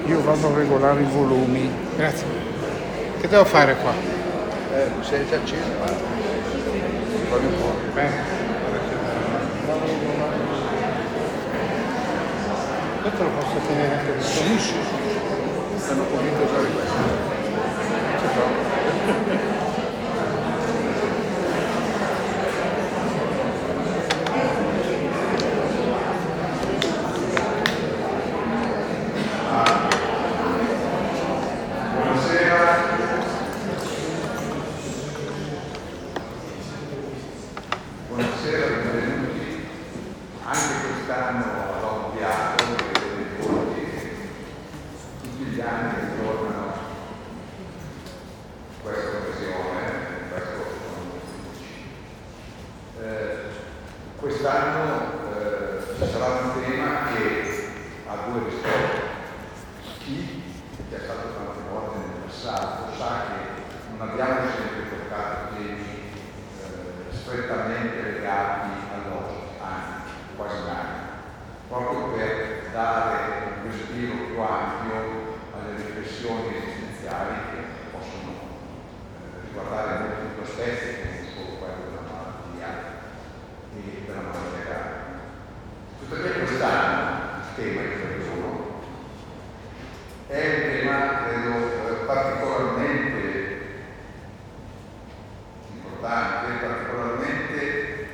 Io vado a regolare i volumi. Grazie. Che devo fare qua? Sei già acceso? Proprio un po'. Bene. Questo lo posso tenere anche da Sì, sì. Sono convinto di usare questo. C'è proprio. Quest'anno ci sarà un tema che ha due risposte. Chi è stato tante volte nel passato sa che non abbiamo sempre toccato temi strettamente legati all'oggi, anzi quasi mai, proprio per dare un respiro più ampio alle riflessioni esistenziali che possono riguardare molti più aspetti che non solo quello della malattia e della malattia. Tuttavia quest'anno il tema che facciamo è un tema, credo, particolarmente importante, particolarmente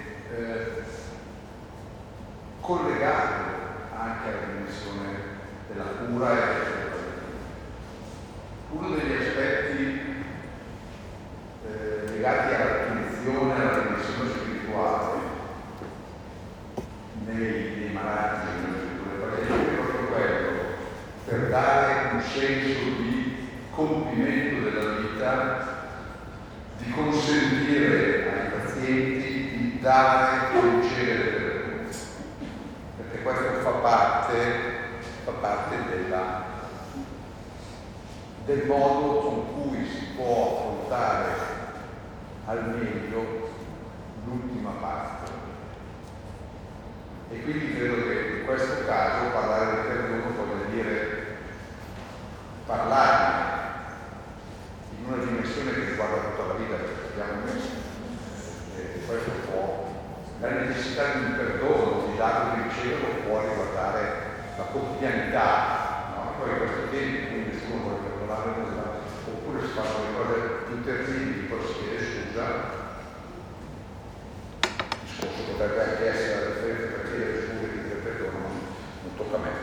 collegato anche alla dimensione della cura e della terapia. Uno degli aspetti legati all'attenzione, alla dimensione spirituale nei malati delle pazienti è proprio quello, per dare un senso di compimento della vita, di consentire ai pazienti di dare e ricevere per tutti, perché questo fa parte del modo con cui si può affrontare al meglio l'ultima parte. E quindi credo che in questo caso parlare del perdono voglia dire parlare in una dimensione che riguarda tutta la vita, perché abbiamo messo questo può, la necessità di un perdono, di dato di riceverlo può riguardare la quotidianità, no? Poi questo tempo, quindi nessuno vuole perdonare nulla, oppure si fanno le cose più terribili, poi si chiede scusa. Il discorso potrebbe anche essere la differenza tra chiedere scusa e chiedere perdono, non tocca a me.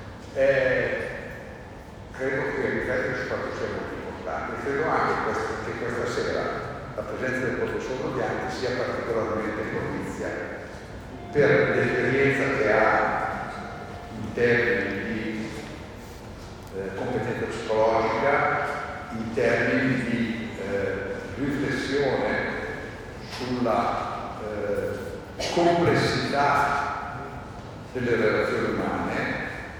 Credo che riflettere su questo sia molto importante. Credo anche che questa sera la presenza del professor Bianchi sia particolarmente propizia per l'esperienza che ha in termini di competenza psicologica, in termini di riflessione sulla complessità delle relazioni umane,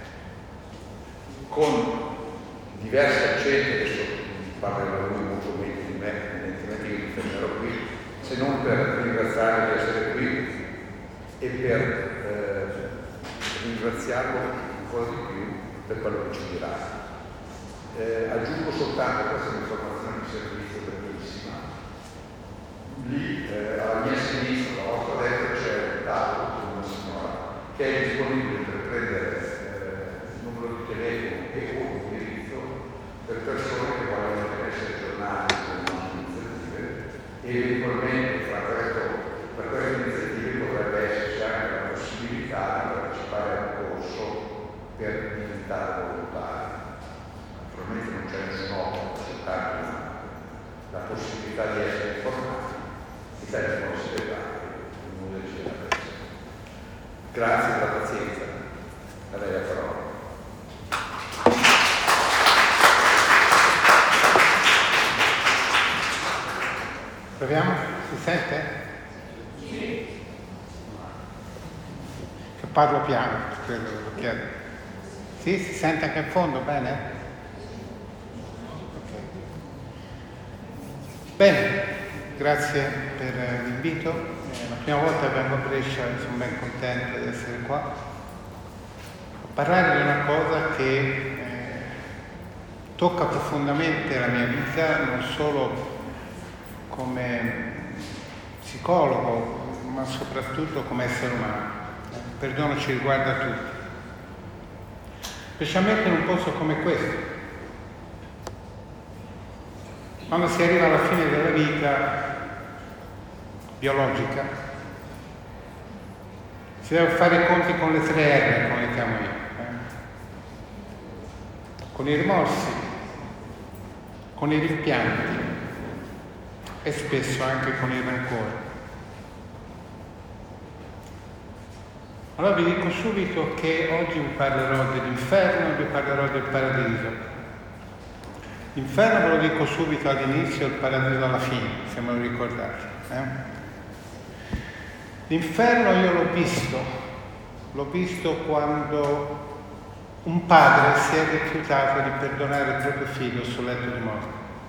con diversi accenti. Adesso parlerà lui molto meglio di me, evidentemente io mi fermerò qui, se non per ringraziarlo di essere qui e per ringraziarlo ancora di più per quello che ci dirà. Aggiungo soltanto questa informazione di servizio bellissima. Lì alla mia sinistra, alla vostra destra, c'è un tavolo con una signora che è disponibile per prendere il numero di telefono e o l'indirizzo per persone che vogliono essere aggiornati con le nostre iniziative, e eventualmente per queste iniziative potrebbe esserci anche la possibilità di partecipare a un corso per diventare volontari. Naturalmente non c'è nessun obbligo, soltanto la possibilità di essere informati, il telefono segretario, il numero di celebrazione. Grazie per la pazienza, a lei la parola. Proviamo? Si sente? Sì. Che parlo piano, credo, lo chiedo. Sì, si sente anche in fondo, bene? Ok. Bene, grazie per l'invito. La prima volta che vengo a Brescia, sono ben contento di essere qua. A parlare di una cosa che tocca profondamente la mia vita, non solo come psicologo, ma soprattutto come essere umano. Il perdono ci riguarda tutti, specialmente in un posto come questo. Quando si arriva alla fine della vita biologica, si deve fare i conti con le 3 R, come le chiamo io, con i rimorsi, con i rimpianti e spesso anche con il rancore. Allora vi dico subito che oggi vi parlerò dell'inferno e vi parlerò del paradiso. L'inferno ve lo dico subito all'inizio, il paradiso alla fine, se me lo ricordate. L'inferno io l'ho visto quando un padre si è rifiutato di perdonare il proprio figlio sul letto di morte.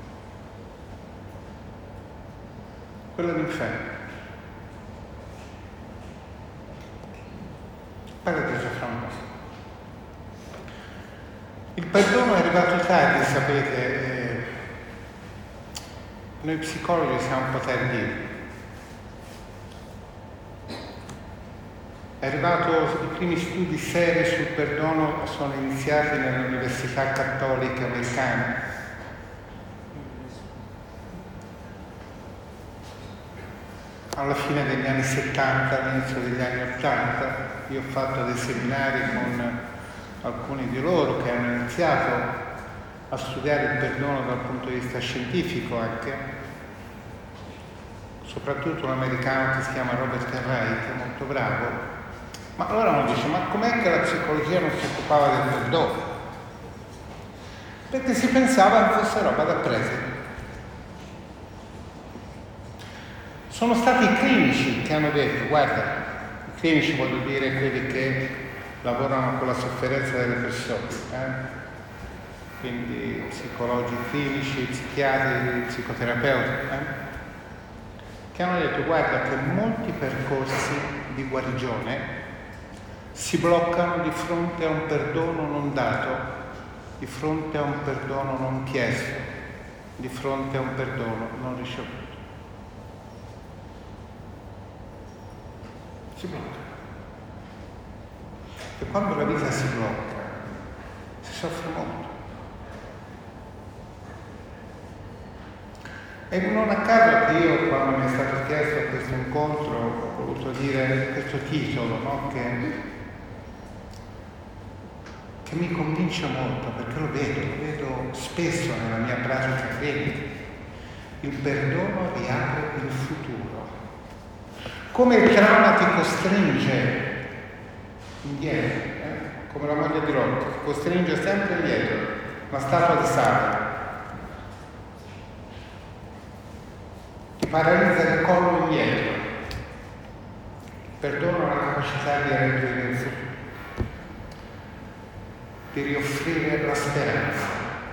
Quello è l'inferno. Il paradiso fra un po'. Il perdono è arrivato tardi, sapete, noi psicologi siamo un po' tardivi. È arrivato, i primi studi seri sul perdono sono iniziati nelle università cattoliche americane. Alla fine degli anni 70, all'inizio degli anni 80, io ho fatto dei seminari con alcuni di loro che hanno iniziato a studiare il perdono dal punto di vista scientifico anche, soprattutto un americano che si chiama Robert Enright, che è molto bravo. Ma allora uno dice, ma com'è che la psicologia non si occupava del perdono? Perché si pensava che fosse roba da prese. Sono stati i clinici che hanno detto, guarda, i clinici voglio dire quelli che lavorano con la sofferenza delle persone, quindi psicologi clinici, psichiatri, psicoterapeuti, che hanno detto, guarda che molti percorsi di guarigione si bloccano di fronte a un perdono non dato, di fronte a un perdono non chiesto, di fronte a un perdono non ricevuto. Si blocca. E quando la vita si blocca, si soffre molto. E non a caso che io, quando mi è stato chiesto questo incontro, ho voluto dire questo titolo, no? che mi convince molto, perché lo vedo spesso nella mia pratica clinica. Il perdono riapre il futuro. Come il trauma ti costringe indietro, come la moglie di Lot, ti costringe sempre indietro, una statua di sale. Ti paralizza il collo indietro. Perdono la capacità di reagire il futuro, di rioffrire la speranza,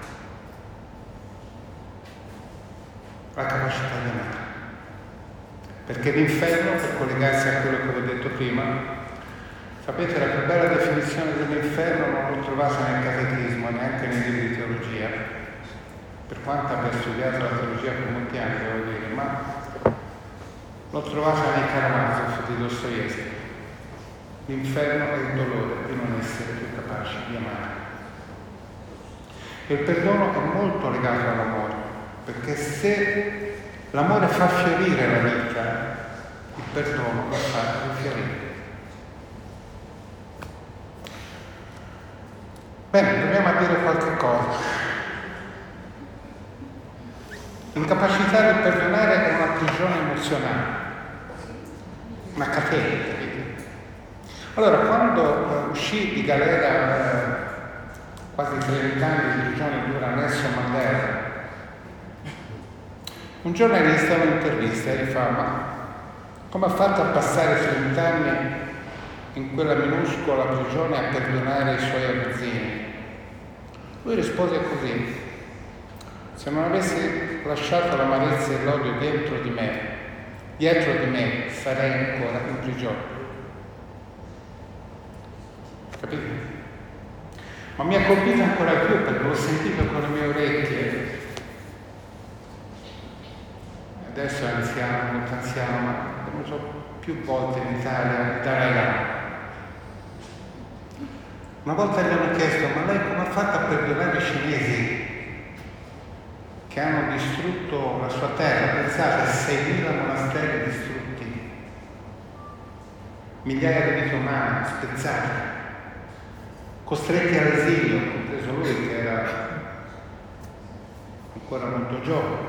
la capacità di amare. Perché l'inferno, per collegarsi a quello che vi ho detto prima, sapete, la più bella definizione dell'inferno non l'ho trovata nel catechismo, neanche nei libri di teologia, per quanto abbia studiato la teologia per molti anni, devo dire, ma l'ho trovata nei Karamazov di Dostoevskij. L'inferno è il dolore di non essere più capaci di amare. E il perdono è molto legato all'amore, perché se l'amore fa fiorire la vita, il perdono la fa rifiorire. Bene, proviamo a dire qualche cosa. L'incapacità di perdonare è una prigione emozionale, una catena, capite? Allora, quando uscì di galera, quasi 30 anni di prigione dura Nelson Mandela, un giornalista un'intervista e gli fa, ma come ha fatto a passare 30 anni in quella minuscola prigione a perdonare i suoi aguzzini? Lui rispose così: se non avessi lasciato l'amarezza e l'odio dietro di me sarei ancora in prigione. Capite? ma mi ha colpito ancora più perché l'ho sentito con le mie orecchie. Adesso è anziano, molto anziano, ma è venuto più volte in Italia, il Dalai Lama. Una volta gli hanno chiesto: ma lei come ha fatto a perdonare i cinesi che hanno distrutto la sua terra? Pensate, 6.000 monasteri distrutti, migliaia di vite umane spezzate, costretti all'esilio, compreso lui che era ancora molto giovane,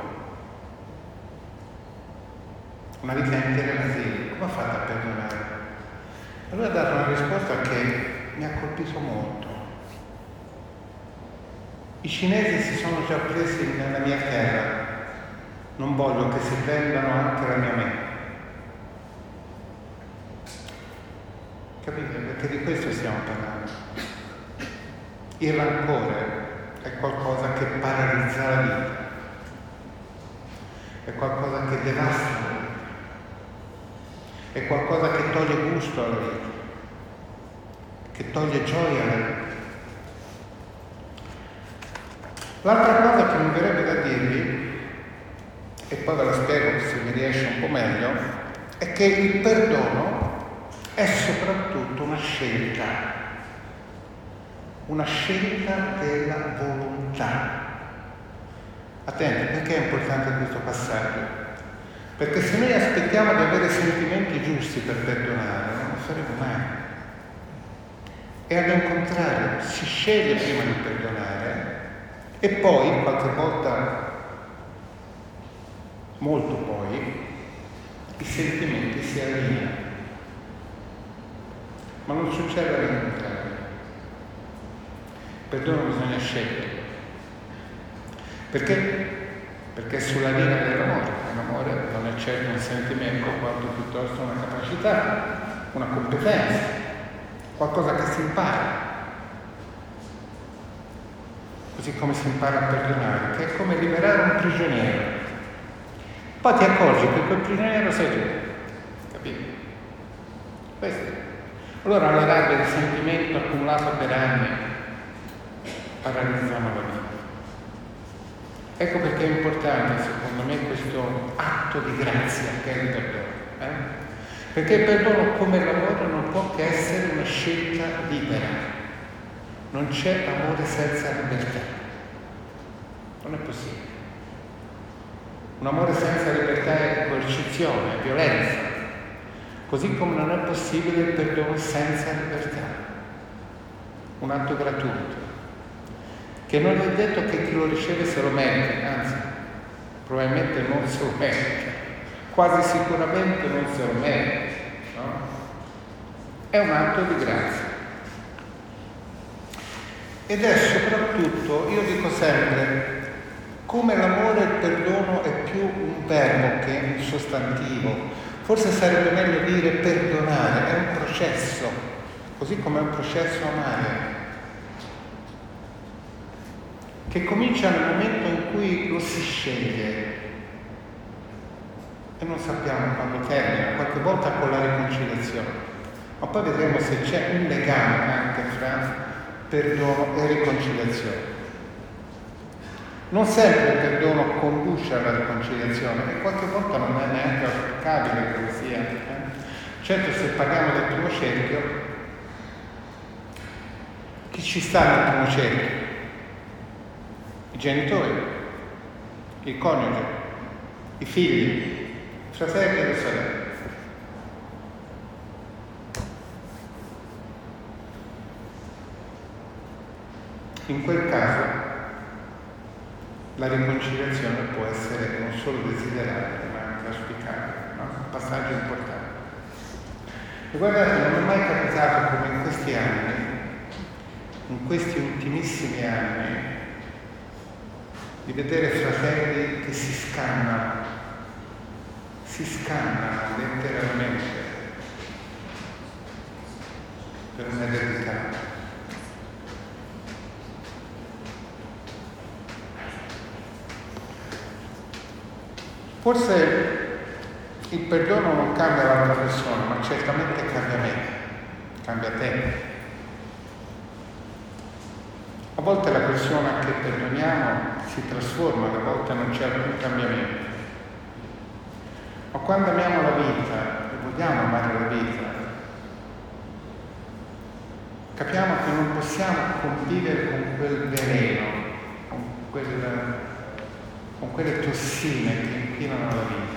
una vita intera in esilio. Come ha fatto a perdonare? E lui ha dato una risposta che mi ha colpito molto. I cinesi si sono già presi nella mia terra, non voglio che si prendano anche la mia mente. Capite? Perché di questo stiamo parlando. Il rancore è qualcosa che paralizza la vita, è qualcosa che devasta la vita, è qualcosa che toglie gusto alla vita, che toglie gioia alla vita. L'altra cosa che mi verrebbe da dirvi, e poi ve la spiego se mi riesce un po' meglio, è che il perdono è soprattutto una scelta della volontà. Attenti, perché è importante questo passaggio? Perché se noi aspettiamo di avere sentimenti giusti per perdonare, non lo faremo mai. E al contrario, si sceglie prima di perdonare e poi, qualche volta, molto poi, i sentimenti si allineano. Ma non succede al contrario. Perdono bisogna scegliere. Perché? Perché è sulla linea dell'amore. L'amore non è certo un sentimento, quanto piuttosto una capacità, una competenza, qualcosa che si impara. Così come si impara a perdonare, che è come liberare un prigioniero. Poi ti accorgi che quel prigioniero sei tu. Capito? Questo. Allora la rabbia di sentimento accumulato per anni paralizzano la vita. Ecco perché è importante, secondo me, questo atto di grazia che è il perdono. Perché il perdono, come il lavoro, non può che essere una scelta libera. Non c'è amore senza libertà. Non è possibile. Un amore senza libertà è coercizione, è violenza. Così come non è possibile il perdono senza libertà. Un atto gratuito. Che non è detto che chi lo riceve se lo merita, anzi, probabilmente non se lo merita. Quasi sicuramente non se lo merita. No? È un atto di grazia. Ed è soprattutto, io dico sempre, come l'amore e il perdono è più un verbo che un sostantivo. Forse sarebbe meglio dire perdonare, è un processo, così come è un processo amare, che comincia nel momento in cui lo si sceglie e non sappiamo quando termina, qualche volta con la riconciliazione, ma poi vedremo se c'è un legame anche fra perdono e riconciliazione. Non sempre il perdono conduce alla riconciliazione e qualche volta non è neanche auspicabile che lo sia. Certo, se parliamo del primo cerchio, chi ci sta nel primo cerchio? I genitori, il coniuge, i figli, i fratelli e le sorelle. In quel caso la riconciliazione può essere non solo desiderata, ma anche auspicabile, no? Un passaggio importante. E guardate, non è mai capitato come in questi anni, in questi ultimissimi anni, di vedere fratelli che si scannano letteralmente per un'eredità. Forse il perdono non cambia l'altra persona, ma certamente cambia me, cambia te. A volte la persona che perdoniamo si trasforma, a volte non c'è alcun cambiamento. Ma quando amiamo la vita e vogliamo amare la vita, capiamo che non possiamo convivere con quel veleno, con quelle tossine che inquinano la vita.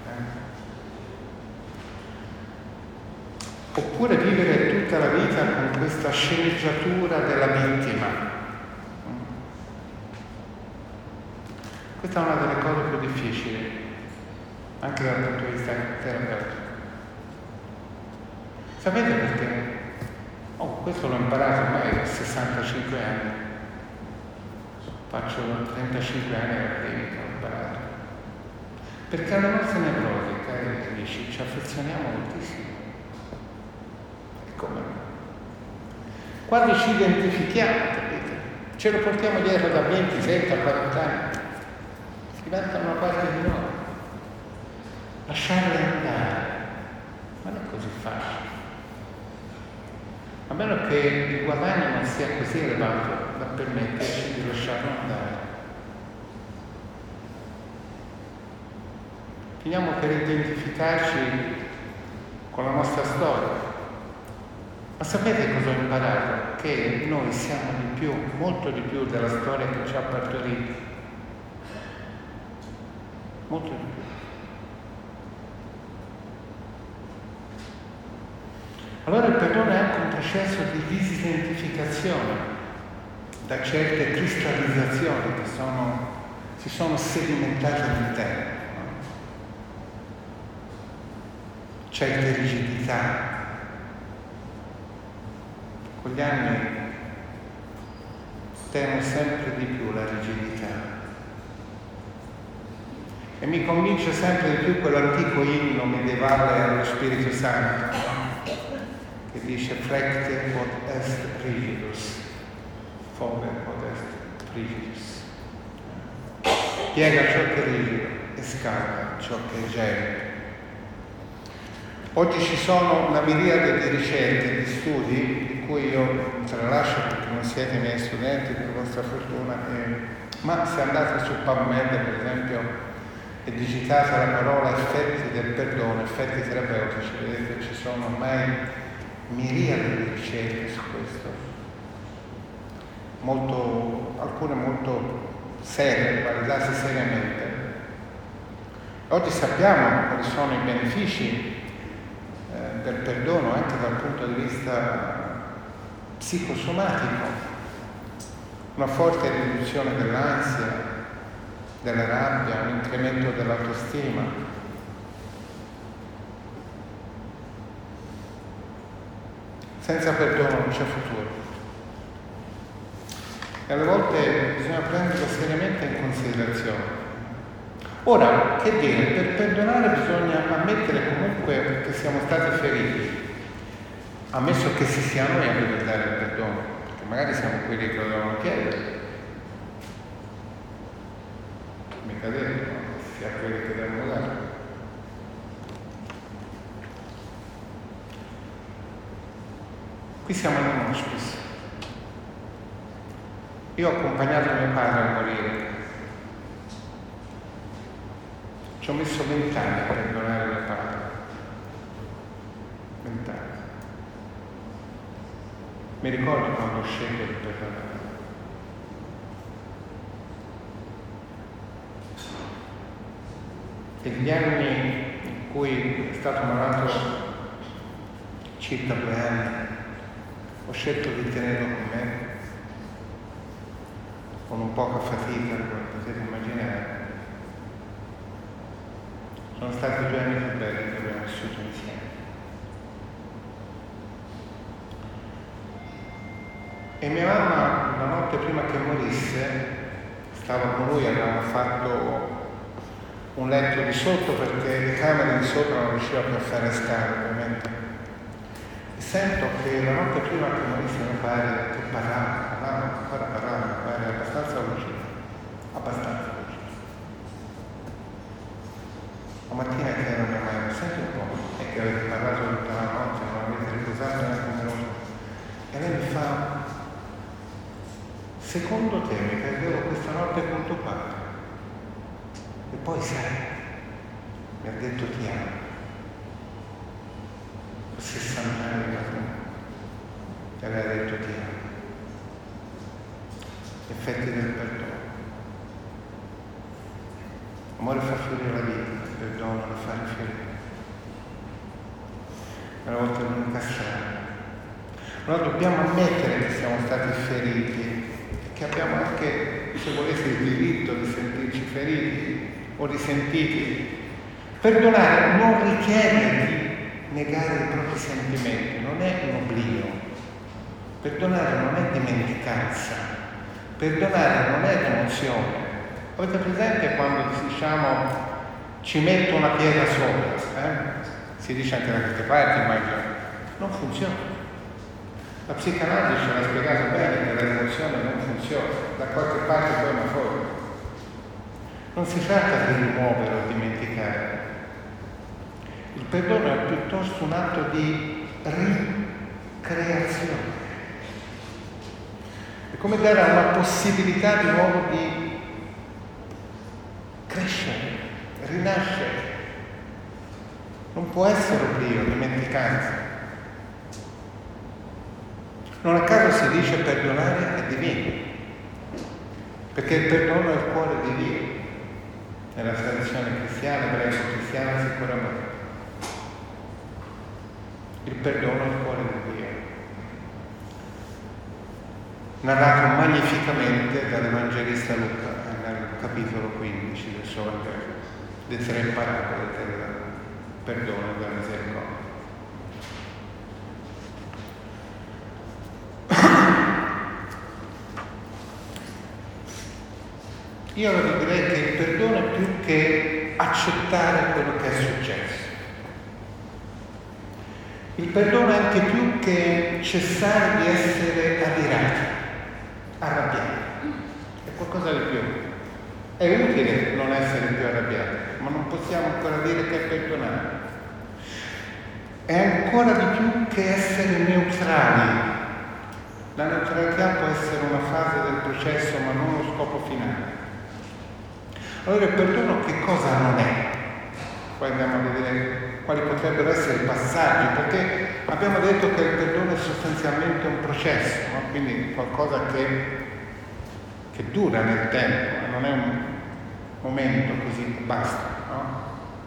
Oppure vivere tutta la vita con questa sceneggiatura della vittima. Questa è una delle cose più difficili, anche dal punto di vista terapeutico. Sapete perché? Questo l'ho imparato ormai a 65 anni. Faccio 35 anni alla clinica, ho imparato. Perché alle nostre nevrosi, cari amici, ci affezioniamo moltissimo. E come? Quando ci identifichiamo, capite? Ce lo portiamo dietro da 20, 30, 40 anni. Diventa una parte di noi. Lasciarle andare. Ma non è così facile. A meno che il guadagno non sia così elevato da permetterci di lasciarlo andare. Finiamo per identificarci con la nostra storia. Ma sapete cosa ho imparato? Che noi siamo di più, molto di più della storia che ci ha partorito. Molto di più. Allora il perdono è anche un processo di disidentificazione da certe cristallizzazioni che si sono sedimentate all'interno, certe rigidità. Con gli anni temo sempre di più la rigidità. E mi convince sempre di più quell'antico inno medievale allo Spirito Santo, che dice flecte quod est rigidus, fove quod est frigidus. Piega ciò che è rigido e scalda ciò che è gelido. Oggi ci sono una miriade di ricerche, di studi, di cui io tralascio perché non siete i miei studenti, per vostra fortuna, ma se andate su PubMed, per esempio, è digitata la parola effetti del perdono, effetti terapeutici, vedete ci sono ormai miriade di ricerche su questo, alcune molto serie, validate seriamente. Oggi sappiamo quali sono i benefici del perdono anche dal punto di vista psicosomatico, una forte riduzione dell'ansia, della rabbia, un incremento dell'autostima. Senza perdono non c'è futuro. E alle volte bisogna prenderlo seriamente in considerazione. Ora, che dire? Per perdonare bisogna ammettere comunque che siamo stati feriti, ammesso che si sia noi a dover dare il perdono, perché magari siamo quelli che lo devono chiedere. Mica detto, no? Che sia quelli che devono dare. Qui siamo in un hospice. Io ho accompagnato mio padre a morire. Ci ho messo 20 anni a perdonare mio padre. 20 anni. Mi ricordo quando ho scelto di perdonare. E gli anni in cui è stato malato, circa 2 anni, ho scelto di tenerlo con me, con un poca fatica, come potete immaginare. Sono stati 2 anni più belli che abbiamo vissuto insieme. E mia mamma, la notte prima che morisse, stava con lui, avevamo fatto un letto di sotto perché le camere di sopra non riusciva più a fare scale, ovviamente. E sento che la notte prima che morisse mio padre che parlava, era abbastanza lucido, abbastanza lucido. La mattina che era mia madre, senti un po', e che avete parlato tutta la notte, non avete riposato neanche un minuto. E lei mi fa, secondo te mi perdevo questa notte con tuo padre. E poi sai, mi ha detto ti amo. 60 anni dopo ti aveva detto ti amo. Effetti del perdono. L'amore fa fiorire la vita, il perdono la fa rifiorire. Una volta l'unica strada. Allora dobbiamo ammettere che siamo stati feriti e che abbiamo anche, se volete, il diritto di sentirci feriti o risentiti. Perdonare non richiede di negare i propri sentimenti, non è un oblio. Perdonare non è dimenticanza, perdonare non è emozione. Avete presente quando diciamo ci metto una pietra sopra? Si dice anche da queste parti, immagino. Non funziona. La psicanalisi ce l'ha spiegato bene che l'emozione non funziona, da qualche parte poi una forma. Non si tratta di rimuovere o dimenticare. Il perdono è piuttosto un atto di ricreazione. È come dare una possibilità di nuovo di crescere, rinascere. Non può essere oblio, dimenticanza. Non a caso si dice perdonare è divino, perché il perdono è il cuore di Dio, nella tradizione cristiana, ebraico-cristiana sicuramente. Il perdono è il cuore di Dio, narrato magnificamente dall'Evangelista Luca nel capitolo 15 del suo Vangelo, dei 3 parabole del perdono e della misericordia. Io allora direi che il perdono è più che accettare quello che è successo. Il perdono è anche più che cessare di essere adirati, arrabbiati. È qualcosa di più. È utile non essere più arrabbiati, ma non possiamo ancora dire che è perdonare. È ancora di più che essere neutrali. La neutralità può essere una fase del processo, ma non lo scopo finale. Allora il perdono che cosa non è? Poi andiamo a vedere quali potrebbero essere i passaggi, perché abbiamo detto che il perdono è sostanzialmente un processo, no? Quindi qualcosa che dura nel tempo, non è un momento così basta, no?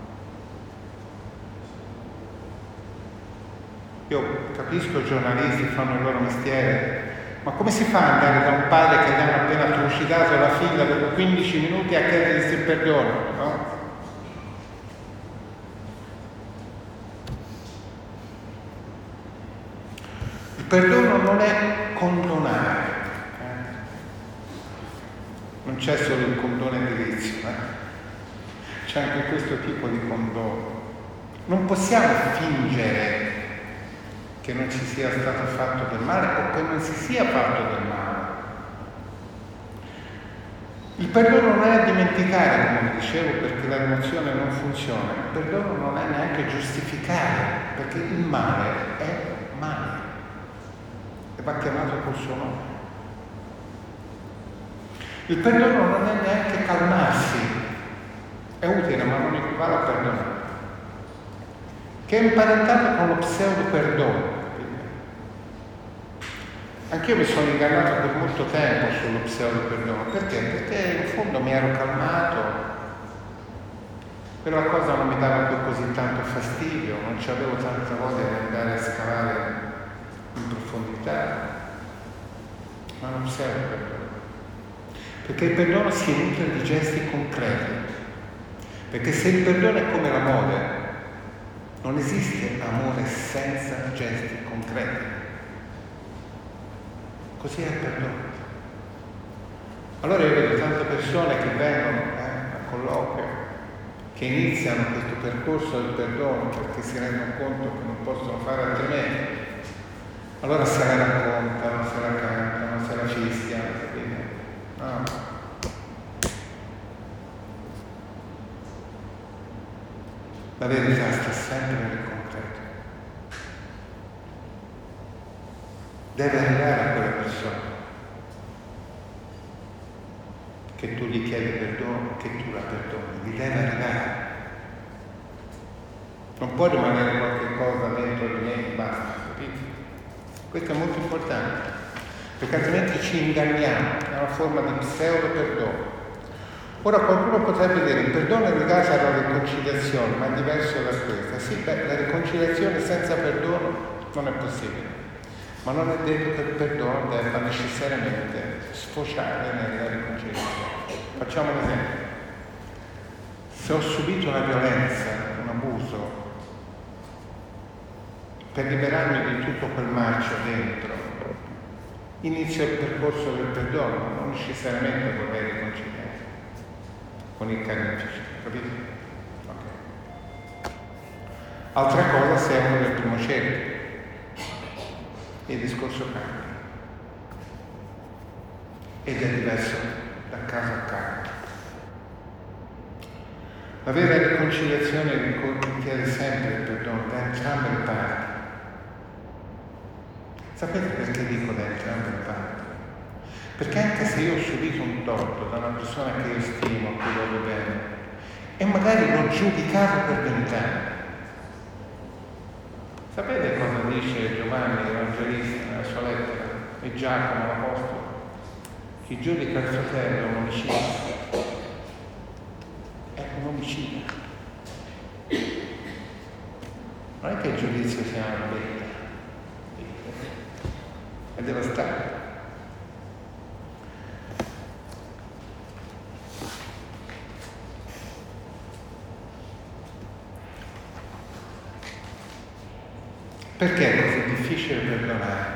Io capisco, i giornalisti fanno il loro mestiere, ma come si fa ad andare da un padre che gli hanno appena trucidato la figlia dopo 15 minuti a chiedergli il perdono, no? Il perdono non è condonare, non c'è solo il condono edilizio, c'è anche questo tipo di condono. Non possiamo fingere che non ci sia stato fatto del male o che non si sia fatto del male. Il perdono non è dimenticare, come dicevo, perché l'emozione non funziona. Il perdono non è neanche giustificare, perché il male è male e va chiamato col suo nome. Il perdono non è neanche calmarsi, è utile ma non equivale a perdonare, che è imparentato con lo pseudo perdono. Anch'io mi sono ingannato per molto tempo sullo pseudo perdono. Perché? Perché in fondo mi ero calmato, quella cosa non mi dava più così tanto fastidio, non c'avevo tanta voglia di andare a scavare in profondità. Ma non pseudo perdono. Perché il perdono si nutre di gesti concreti. Perché se il perdono è come l'amore, non esiste amore senza gesti concreti. Così è il perdono. Allora io vedo tante persone che vengono a colloquio, che iniziano questo percorso del perdono perché si rendono conto che non possono fare altrimenti. Allora se la raccontano, se la cantano, se la fischiano, capite? No. La verità sta sempre nel concreto. Deve arrivare a quella persona. che tu gli chiedi perdono, che tu la perdoni, gli deve arrivare. Non può rimanere qualche cosa dentro di me e basta, capito? Questo è molto importante, perché altrimenti ci inganniamo, è una forma di pseudo perdono. Ora qualcuno potrebbe dire il perdono è legato alla riconciliazione, ma è diverso da questa. Sì, la riconciliazione senza perdono non è possibile, ma non è detto che il perdono debba necessariamente sfociare nella riconciliazione. Facciamo un esempio. Se ho subito una violenza, un abuso, per liberarmi di tutto quel marcio dentro, inizio il percorso del perdono, non necessariamente vorrei riconciliare con il carnefice, capito? Okay. Altra cosa se è uno del primo cerchio, il discorso cambia ed è diverso da caso a caso. La vera riconciliazione richiede sempre il perdono da entrambe le parti. Sapete perché dico da entrambe le parti? Perché anche se io ho subito un torto da una persona che io stimo, a cui voglio bene, e magari l'ho giudicato per verità, sapete cosa dice Giovanni l'Evangelista nella sua lettera e Giacomo l'Apostolo? Chi giudica il fratello è un omicida. È un omicida. Non è che il giudizio sia una bella, è devastante. Perché è così difficile perdonare?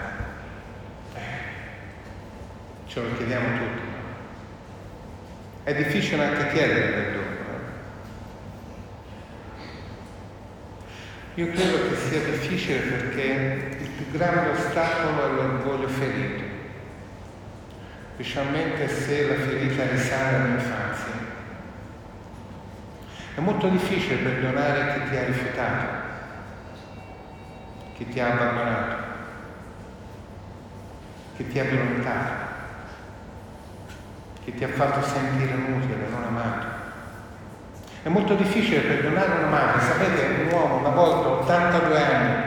Ce lo chiediamo tutti. È difficile anche chiedere perdono. Io credo che sia difficile perché il più grande ostacolo è l'orgoglio ferito, specialmente se la ferita risale all'infanzia. È molto difficile perdonare chi ti ha rifiutato, chi ti ha abbandonato, chi ti ha violentato, chi ti ha fatto sentire inutile, non amato. È molto difficile perdonare una madre. Sapete, un uomo una volta, 82 anni,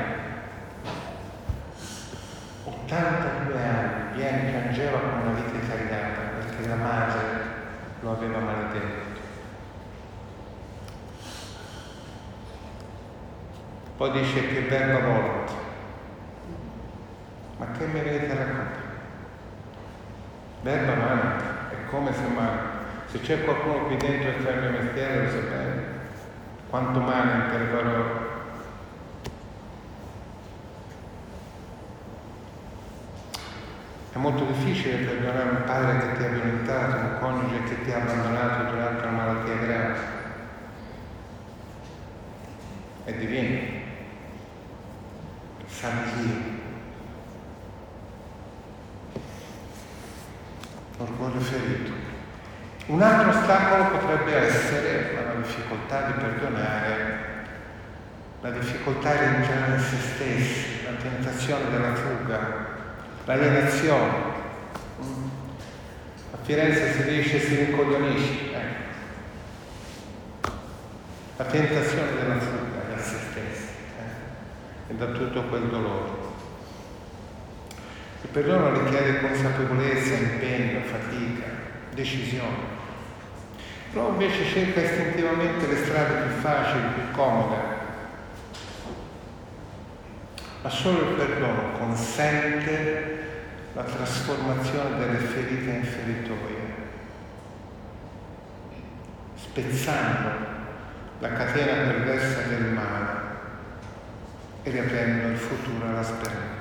piangeva con una vita tagliata perché la madre lo aveva maledetto. Poi dice che verba volta. Ma che mi avete raccontato? Verba manca, è come se manca. Se c'è qualcuno qui dentro che fa il mio mestiere, lo sapete quanto male per parole. È molto difficile perdonare un padre che ti ha violentato, un coniuge che ti ha abbandonato durante una malattia grave. È divino. Sa di Dio. Orgoglio ferito. Un altro ostacolo potrebbe essere la difficoltà di perdonare, la difficoltà di rinunciare a se stessi, la tentazione della fuga, l'alienazione. A Firenze si dice si rincoglionisce, la tentazione della fuga da se stessi e da tutto quel dolore. Il perdono richiede consapevolezza, impegno, fatica, decisione. L'uomo invece cerca istintivamente le strade più facili, più comode. Ma solo il perdono consente la trasformazione delle ferite in feritoie, spezzando la catena perversa del male e riaprendo il futuro alla speranza.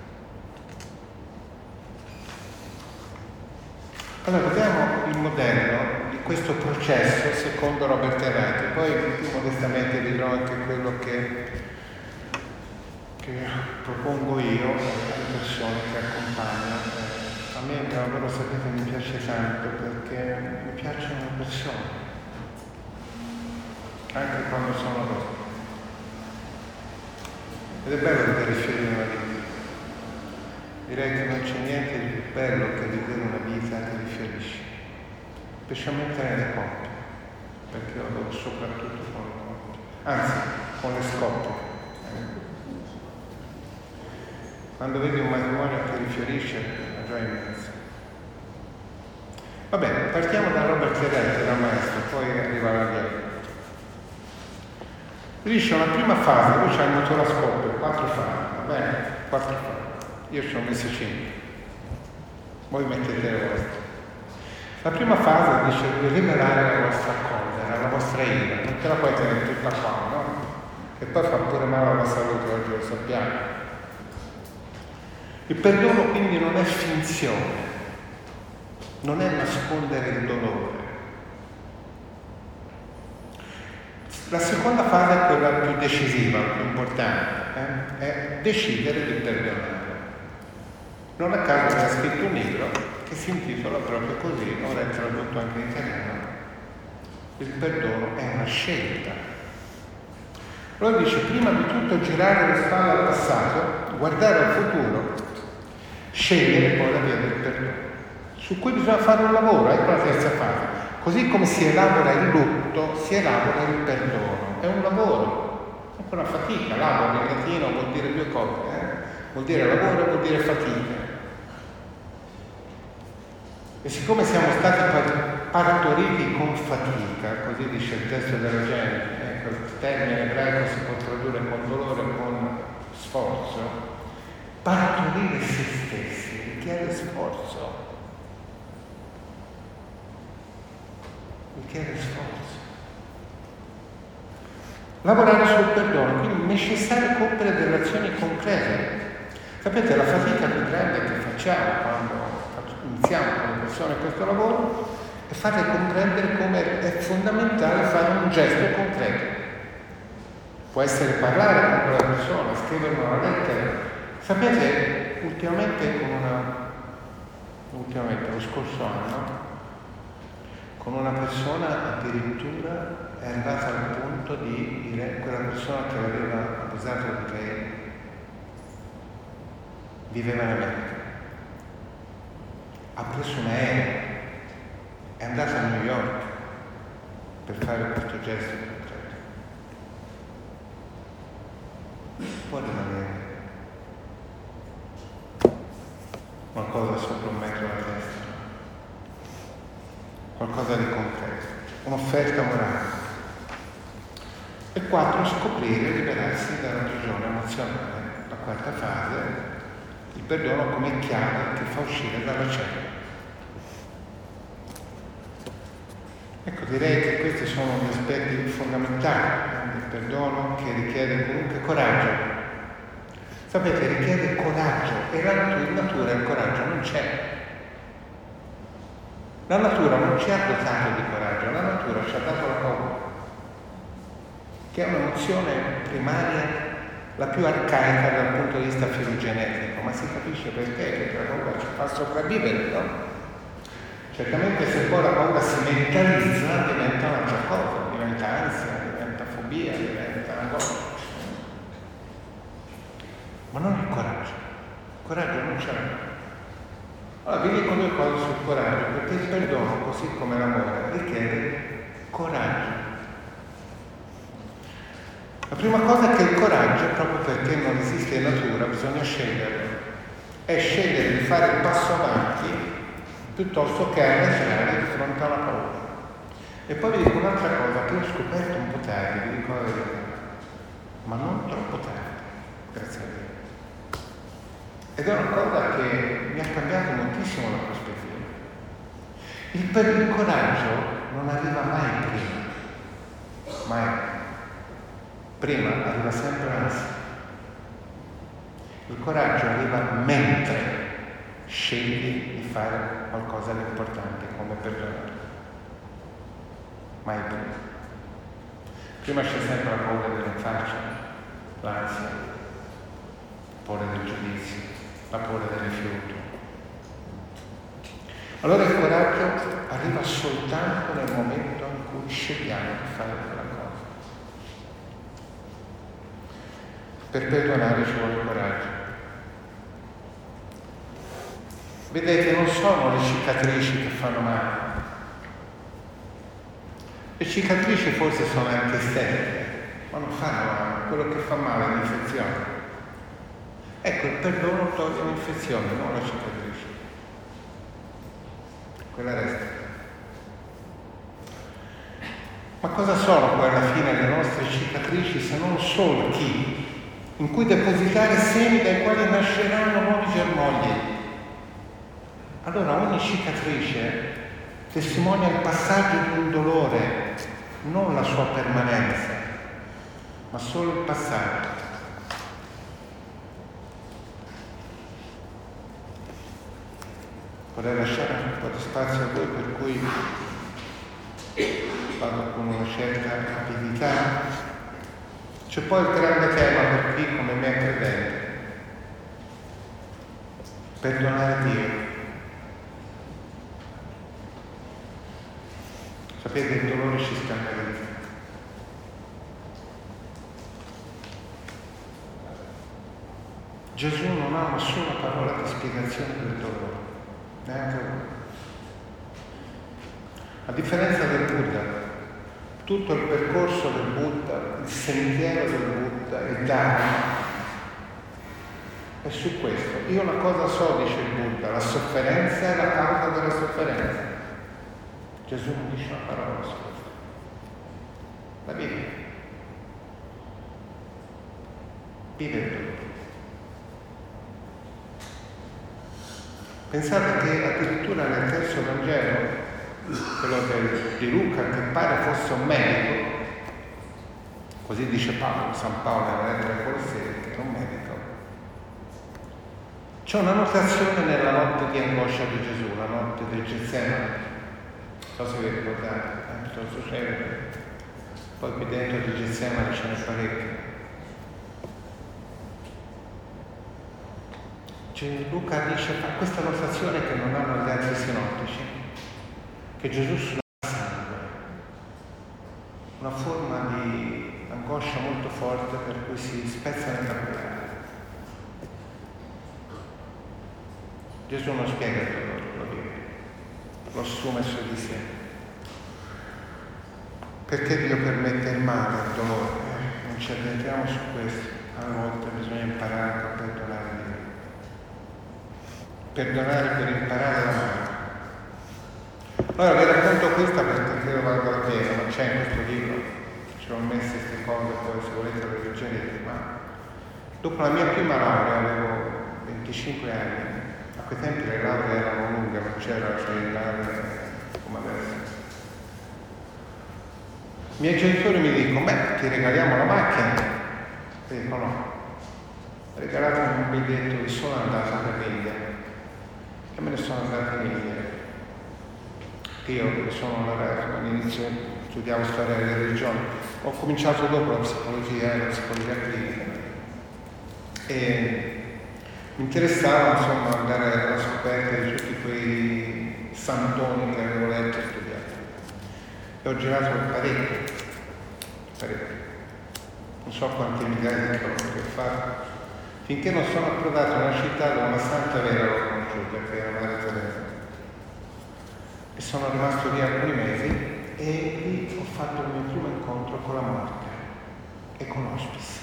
Allora, vediamo il modello di questo processo secondo Robert Herrati. Poi più modestamente vi dirò anche quello che propongo io alle persone che accompagnano. A me il lavoro, sapete, mi piace tanto perché mi piacciono le persone, anche quando sono loro. Ed è bello vedere i figli nella vita. Direi che non c'è niente di più bello che vedere una vita che riferisce. specialmente nelle coppie, perché io lavoro soprattutto con le coppie, anzi con le scoppie. Quando vedi un matrimonio che rifiorisce, la gioia immensa. Va bene, partiamo da Robert Chiaretti, dal maestro, poi arriva la via. Dice una prima fase, lui c'ha il motore a scoppio, 4 fasi, va bene? 4 fasi. Io ci ho messo 5. Voi mettete le vostre. La prima fase dice di rivelare la vostra collera, la vostra ira, non te la puoi tenere tutta qua, no? E poi fa pure male alla salute, oggi lo sappiamo. Il perdono quindi non è finzione, non è nascondere il dolore. La seconda fase è quella più decisiva, più importante, è decidere di perdonare. Non a caso ha scritto un libro che si intitola proprio così, ora è tradotto anche in italiano. Il perdono è una scelta. Allora dice, prima di tutto girare le spalle al passato, guardare al futuro, scegliere poi la via del perdono, su cui bisogna fare un lavoro, ecco la terza fase. Così come si elabora il lutto, si elabora il perdono. È un lavoro, è una fatica. Lavoro in latino vuol dire 2 cose, vuol dire lavoro e vuol dire fatica. E siccome siamo stati partoriti con fatica, così dice il testo della Genesi, ecco, il termine ebraico si può tradurre con dolore, con sforzo, partorire se stessi richiede sforzo. Richiede sforzo. Lavorare sul perdono, quindi è necessario compiere delle azioni concrete. Sapete, la fatica più grande che facciamo quando iniziamo con le persone questo lavoro è farle comprendere come è fondamentale fare un gesto concreto. Può essere parlare con quella persona, scrivere una lettera. Sapete, ultimamente lo scorso anno, con una persona addirittura è arrivata al punto di dire quella persona che aveva abusato di lei viveva in America, ha preso un aereo, è andata a New York per fare questo gesto concreto. Può rimanere qualcosa sopra 1 metro alla testa, qualcosa di concreto, un'offerta morale. E 4, scoprire e liberarsi dalla prigione emozionale. La quarta fase, il perdono come chiave che fa uscire dalla cella. Ecco, direi che questi sono gli aspetti fondamentali del perdono, che richiede comunque coraggio. Sapete, richiede coraggio, e in natura il coraggio non c'è. La natura non ci ha dotato di coraggio, la natura ci ha dato la paura, che è un'emozione primaria, la più arcaica dal punto di vista filogenetico, ma si capisce perché la paura ci fa sopravvivere, no? Certamente se poi la paura si mentalizza diventa un'altra cosa, diventa ansia, diventa fobia, diventa angoscia. Ma non il coraggio non c'è. Allora vi dico 2 cose sul coraggio, perché il perdono, così come l'amore, richiede coraggio. La prima cosa è che il coraggio, proprio perché non esiste in natura, bisogna sceglierlo. È scegliere di fare il passo avanti piuttosto che arretrare di fronte alla paura. E poi vi dico un'altra cosa che ho scoperto un po' tardi, vi dico la verità, ma non troppo tardi, grazie a Dio. Ed è una cosa che mi ha cambiato moltissimo la prospettiva. Il coraggio non arriva mai prima, mai. Prima arriva sempre l'ansia. Il coraggio arriva mentre scegli di fare qualcosa di importante come perdonare. Mai prima. Prima c'è sempre la paura dell'infaccia, l'ansia, la paura del giudizio, la paura del rifiuto. Allora il coraggio arriva soltanto nel momento in cui scegliamo di fare quella cosa. Per perdonare ci vuole coraggio. Vedete, non sono le cicatrici che fanno male, Le cicatrici forse sono anche estetiche, ma non fanno male. Quello che fa male è l'infezione. Ecco, il perdono toglie l'infezione, non la cicatrice. Quella resta. Ma cosa sono poi alla fine le nostre cicatrici se non solchi in cui depositare semi dai quali nasceranno nuovi germogli? Allora ogni cicatrice testimonia il passaggio di un dolore, non la sua permanenza, ma solo il passaggio. Vorrei lasciare un po' di spazio a voi, per cui vado con una certa rapidità. C'è poi il grande tema per chi come me è credente: perdonare Dio. Sapete, il dolore ci scandalizza. Gesù non ha una sola parola di spiegazione del dolore, neanche una. A differenza del Buddha, tutto il percorso del Buddha, il sentiero del Buddha, il Dharma, è su questo. Io una cosa so, dice il Buddha: la sofferenza è la causa della sofferenza. Gesù non dice una parola su questo. La vive. Vive il dolore. Pensate che addirittura nel terzo Vangelo, quello di Luca, che pare fosse un medico, così dice Paolo, San Paolo nella lettera ai Colossesi, che era un medico, c'è una notazione nella notte di angoscia di Gesù, la notte del Getsemani. Non so se vi ricordate, cosa succede? Poi qui dentro di Getsemani ce n'è parecchio. Luca dice, fa questa notazione che non hanno gli altri sinottici, che Gesù suda sangue, una forma di angoscia molto forte per cui si spezzano i capillari. Gesù non spiega il dolore, lo vive, lo assume su di sé. Perché Dio permette il male, il dolore? Non ci addentriamo su questo. A volte bisogna imparare a perdonare Dio. Perdonare per imparare a amare. Allora vi racconto questa perché credo valga la pena, non c'è in questo libro, ce l'ho messe queste cose, poi se volete le leggerete, ma dopo la mia prima laurea avevo 25 anni. A quei tempi le lauree erano lunghe, non c'era laurea come adesso. I miei genitori mi dicono, ti regaliamo la macchina. E dico no, regalatemi un biglietto di sola andata per l'India. E me ne sono andato in India. Io sono laureato, all'inizio studiavo storia delle religioni, ho cominciato dopo la psicologia clinica. E mi interessava insomma andare alla scoperta di tutti quei santoni che avevo letto e studiato. E ho girato parecchio. Non so quanti migliaia di chilometri ho fatto, finché non sono approdato in una città dove una santa vera l'ho conosciuta, che era Maria Teresa. E sono rimasto lì alcuni mesi e lì ho fatto il mio primo incontro con la morte e con l'hospice.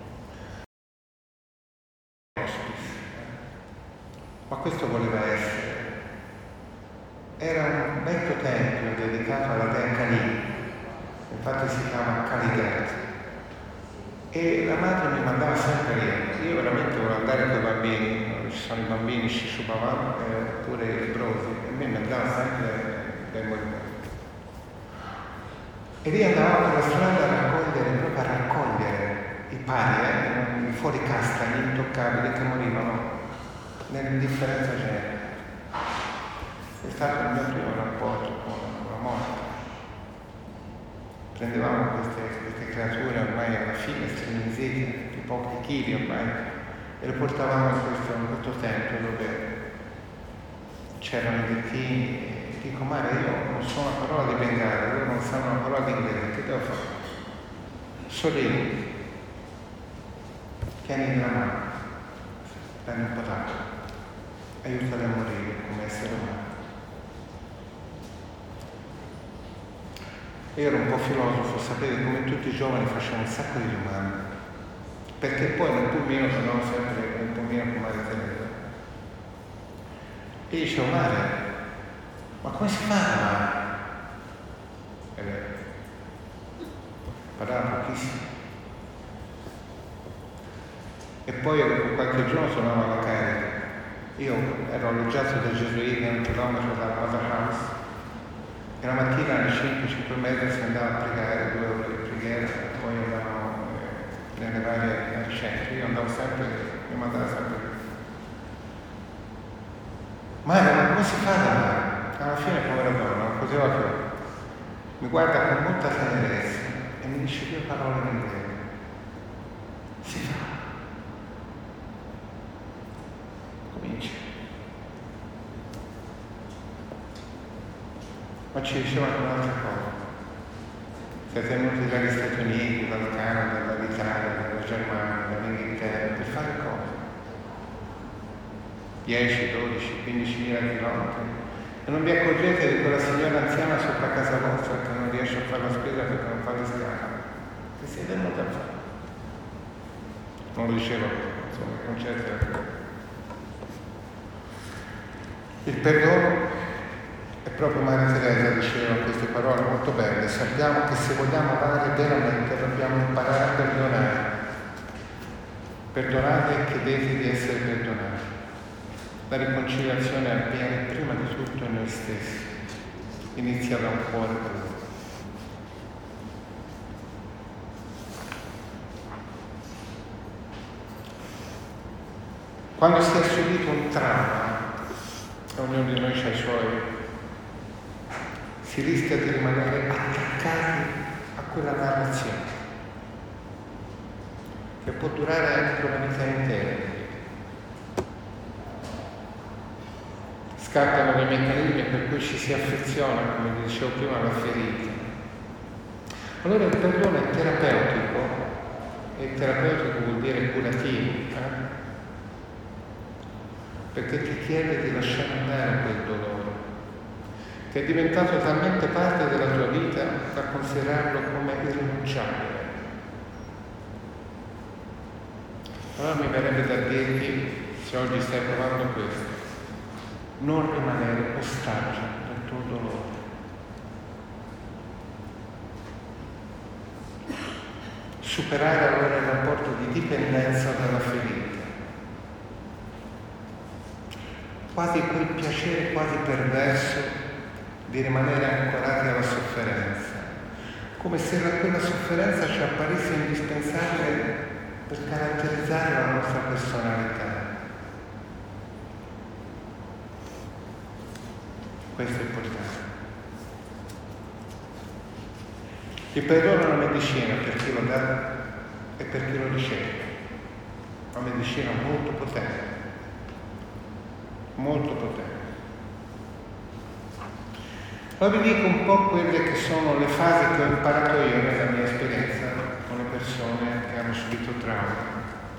Ma questo voleva essere. Era un vecchio tempio dedicato alla dea Kali, infatti si chiama Kaligat. E la madre mi mandava sempre lì. Io veramente volevo andare con i bambini, dove ci sono i bambini Shishubhavan oppure i lebbrosi, e me mi andava sempre dai moribondi. E lì andavamo per la strada proprio a raccogliere i pari, i fuori casta, gli intoccabili che morivano nell'indifferenza generica. È stato il mio primo rapporto con la morte. Prendevamo queste creature ormai alla fine sterilizzate, di pochi chili ormai, e le portavamo in questo tempio dove c'erano i gattini. E dico, Mare, io non so una parola di bengala, loro non sanno una parola di inglese, che devo fare? Sorridi, tieni la mano, danno un po' d'acqua, aiutali a morire come essere umano. Io ero un po' filosofo, sapete, come tutti i giovani facevo un sacco di domande, perché poi nel pulmino tornavo sempre un pulmino con Maria Teresa. E dicevo, Maria, ma come si fa? Parlava pochissimo. E poi dopo qualche giorno tornavo alla carica. Io ero alloggiato da Gesuiti a 1 chilometro dalla Mother House e la mattina alle 5:30 si andava a pregare, 2 ore di preghiera, e poi andavamo nelle varie centri. Io andavo sempre, mi mandava sempre. Ma come si fa da là? Alla fine povera donna, non poteva più. Mi guarda con molta tenerezza e mi dice 2 parole in inglese. Si fa. Comincia. Ma ci diceva anche un'altra cosa. Siete venuti dagli Stati Uniti, dal Canada, dall'Italia, dalla Germania, dall'Inghilterra, per fare cosa? 10, 12, 15.000 chilometri. E non vi accorgete di quella signora anziana sopra casa vostra che non riesce a fare la spesa perché non fa le scale? Che siete venuti a fare? Non lo dicevo, insomma, il concetto era quello. Il perdono è proprio Maria Teresa diceva queste parole molto belle. Sappiamo che se vogliamo amare veramente dobbiamo imparare a perdonare. Perdonate e chiedete di essere perdonati. La riconciliazione avviene prima di tutto in noi stessi. Inizia da un cuore puro. Quando si è subito un trauma, ognuno di noi ha i suoi, si rischia di rimanere attaccati a quella narrazione, che può durare anche una vita intera. Scattano dei meccanismi per cui ci si affeziona, come dicevo prima, alla ferita. Allora il perdono è terapeutico, e terapeutico vuol dire curativo, perché ti chiede di lasciare andare quel dolore, che è diventato talmente parte della tua vita da considerarlo come irrinunciabile. Allora mi verrebbe da dirti, se oggi stai provando questo, non rimanere ostaggio del tuo dolore. Superare allora il rapporto di dipendenza dalla ferita. Quasi quel piacere quasi perverso di rimanere ancorati alla sofferenza, come se quella sofferenza ci apparisse indispensabile per caratterizzare la nostra personalità. Questo è importante. Il perdono è una medicina per chi lo dà e per chi lo riceve. Una medicina molto potente. Molto potente. Allora vi dico un po' quelle che sono le fasi che ho imparato io nella mia esperienza con le persone che hanno subito trauma.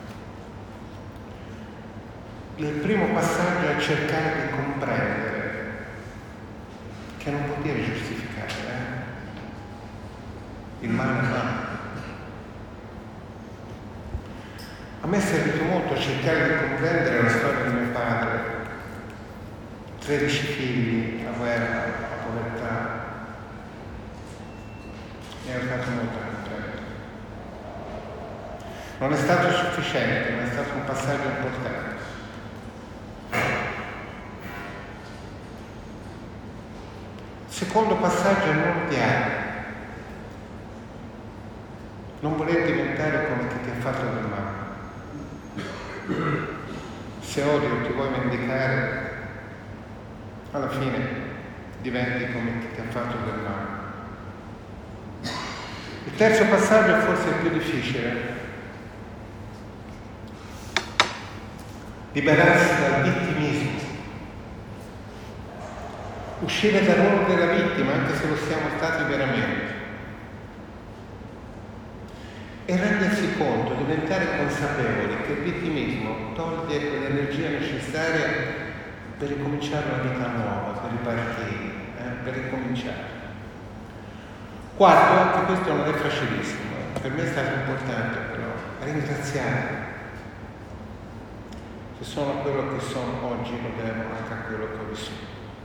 Il primo passaggio è cercare di comprendere che non potevi giustificare, il male è male. A me è servito molto cercare di comprendere la storia di mio padre. 13 figli, la guerra, la povertà. Mi ha stato molto contento. Non è stato sufficiente, ma è stato un passaggio importante. Secondo passaggio è non odiare. Non voler diventare come chi ti ha fatto del male. Se odi o ti vuoi vendicare, alla fine diventi come chi ti ha fatto del male. Il terzo passaggio è forse il più difficile. Liberarsi dal vittimismo. Uscire dal ruolo della vittima, anche se lo siamo stati veramente. E rendersi conto, diventare consapevoli che il vittimismo toglie quell'energia necessaria per ricominciare una vita nuova, per ripartire, per ricominciare. Quarto, anche questo non è facilissimo, per me è stato importante però, ringraziare. Se sono quello che sono oggi, lo devo anche a quello che ho vissuto.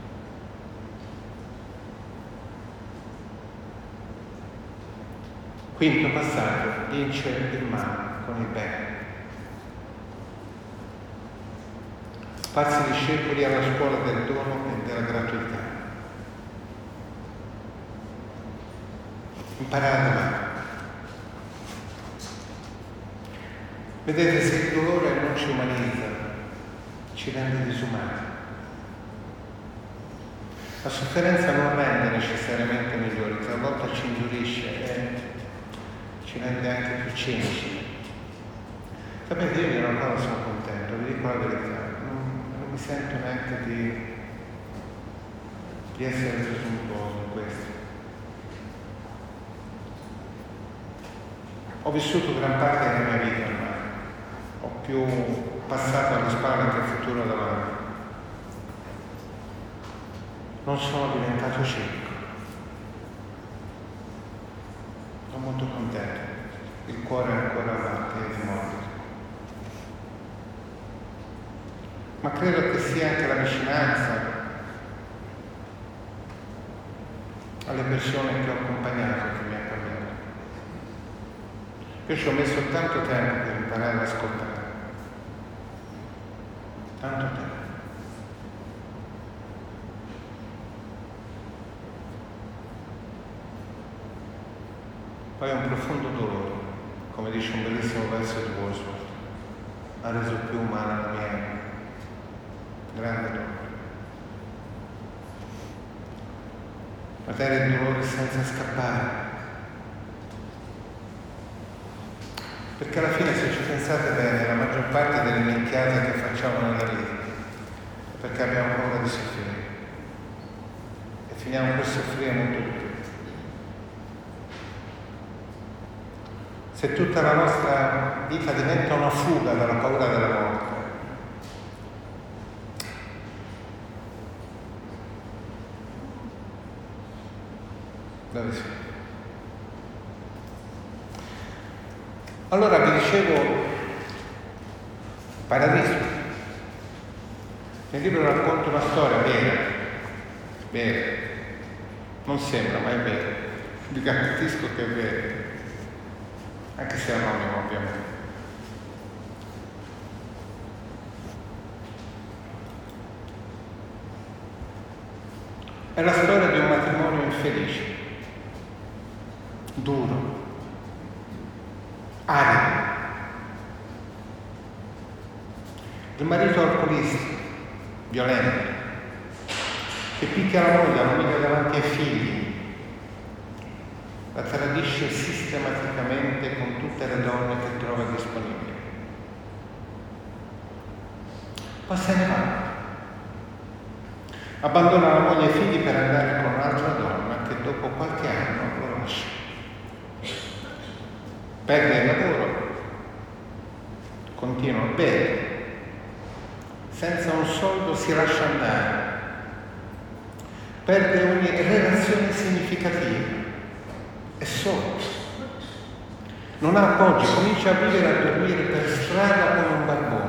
Quinto passaggio, vincere il male con il bene. Farsi discepoli alla scuola del dono e della gratuità. Imparare ad amare. Vedete, se il dolore non ci umanizza, ci rende disumani. La sofferenza non rende necessariamente migliori, talvolta ci indurisce e ci rende anche più cinici. Sapete, io in realtà sono contento, vi dico la verità, non mi sento neanche di essere presuntuoso in questo. Ho vissuto gran parte della mia vita ormai, ho più passato alle spalle che il futuro davanti. Non sono diventato cieco. Sono molto contento. Il cuore è ancora batte e morbido. Ma credo che sia anche la vicinanza alle persone che ho accompagnato che mi ha cambiato. Io ci ho messo tanto tempo per imparare ad ascoltare. Tanto tempo. Poi un profondo dolore, come dice un bellissimo verso di Wordsworth, ha reso più umana la mia grande dolore. Matere il dolore senza scappare. Perché alla fine, se ci pensate bene, la maggior parte delle minchiate che facciamo nella vita è perché abbiamo paura di soffrire. E finiamo per soffrire molto di più. Se tutta la nostra vita diventa una fuga dalla paura della morte, dove siamo? Allora vi dicevo, paradiso. Nel libro racconto una storia vera, non sembra, ma è vera. Vi garantisco che è vera. Anche se è anonimo, ovviamente. È la storia di un matrimonio infelice, duro, arido. Il marito alcolista, violento, che picchia la moglie, la umilia davanti ai figli, la tradisce sistematicamente con tutte le donne che trova disponibili. Poi se ne va. Abbandona la moglie e i figli per andare con un'altra donna che dopo qualche anno lo lascia. Perde il lavoro, continua a bere, senza un soldo si lascia andare, perde ogni relazione significativa. È solo, non ha appoggi, comincia a vivere e a dormire per strada come un barbone.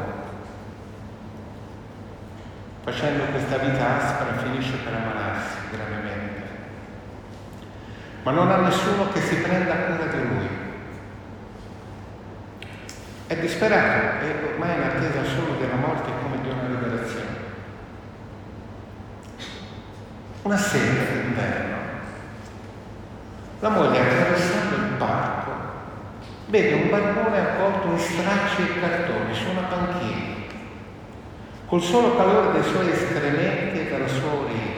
Facendo questa vita aspra finisce per ammalarsi gravemente, ma non ha nessuno che si prenda cura di lui. È disperato e ormai in attesa solo della morte come di una rivelazione. Una sera d'inverno la moglie, attraversando il parco, vede un barbone avvolto in stracci e cartoni su una panchina, col solo calore dei suoi escrementi e della sua urina.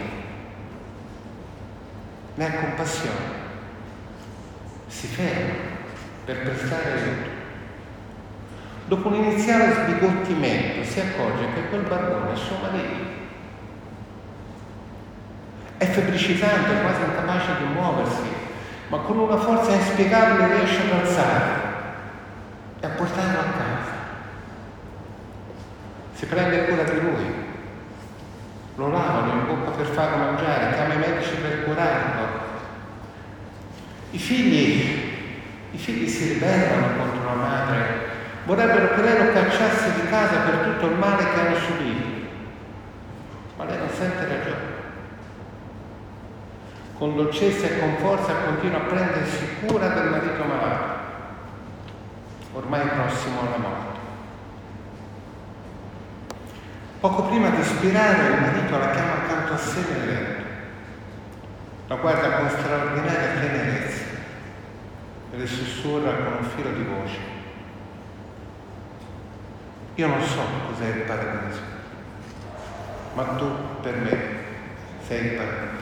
Ne ha compassione. Si ferma per prestare aiuto. Dopo un iniziale sbigottimento si accorge che quel barbone è suo marito. È febbricitante, quasi incapace di muoversi, ma con una forza inspiegabile riesce ad alzare e a portarlo a casa. Si prende cura di lui, lo lavano in bocca per farlo mangiare, chiama i medici per curarlo I figli si ribellano contro la madre, vorrebbero che lei lo cacciasse di casa per tutto il male che hanno subito, ma lei non sente ragione. Con dolcezza e con forza continua a prendersi cura del marito malato, ormai prossimo alla morte. Poco prima di spirare il marito la chiama accanto a sé nel letto, la guarda con straordinaria tenerezza e le sussurra con un filo di voce: io non so cos'è il paradiso, ma tu per me sei il paradiso.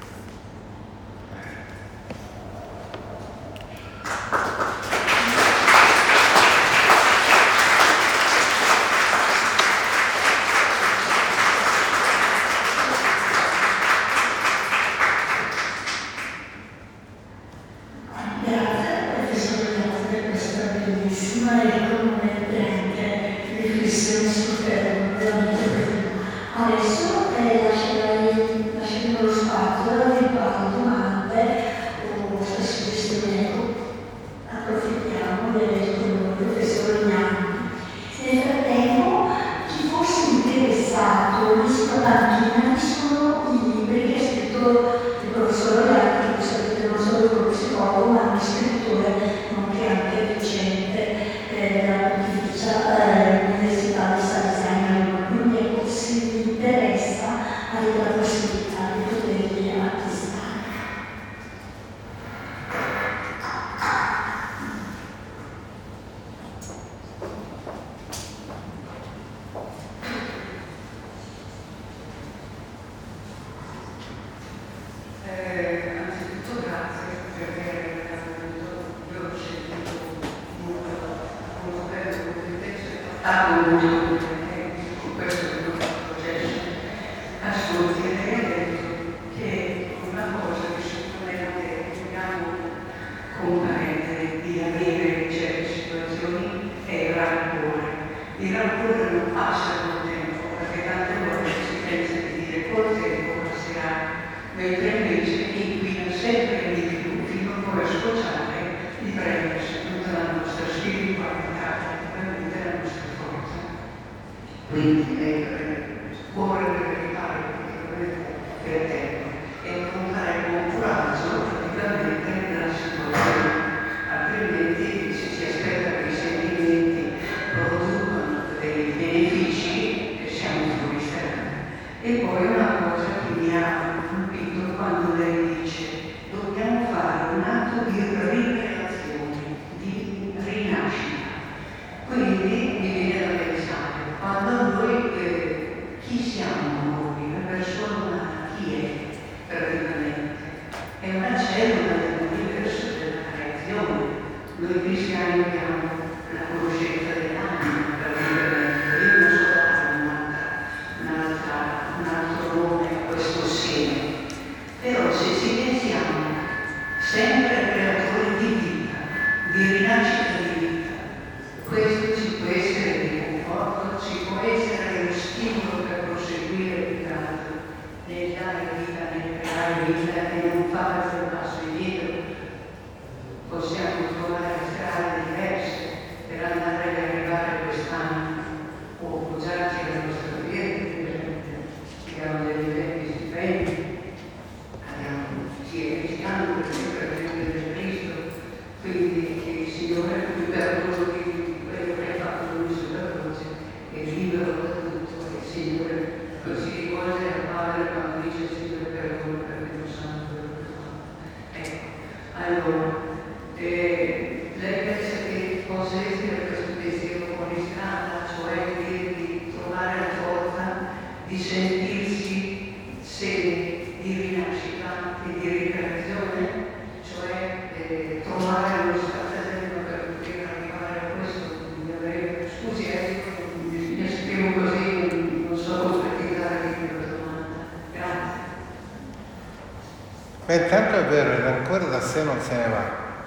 Intanto è vero, il rancore da sé non se ne va.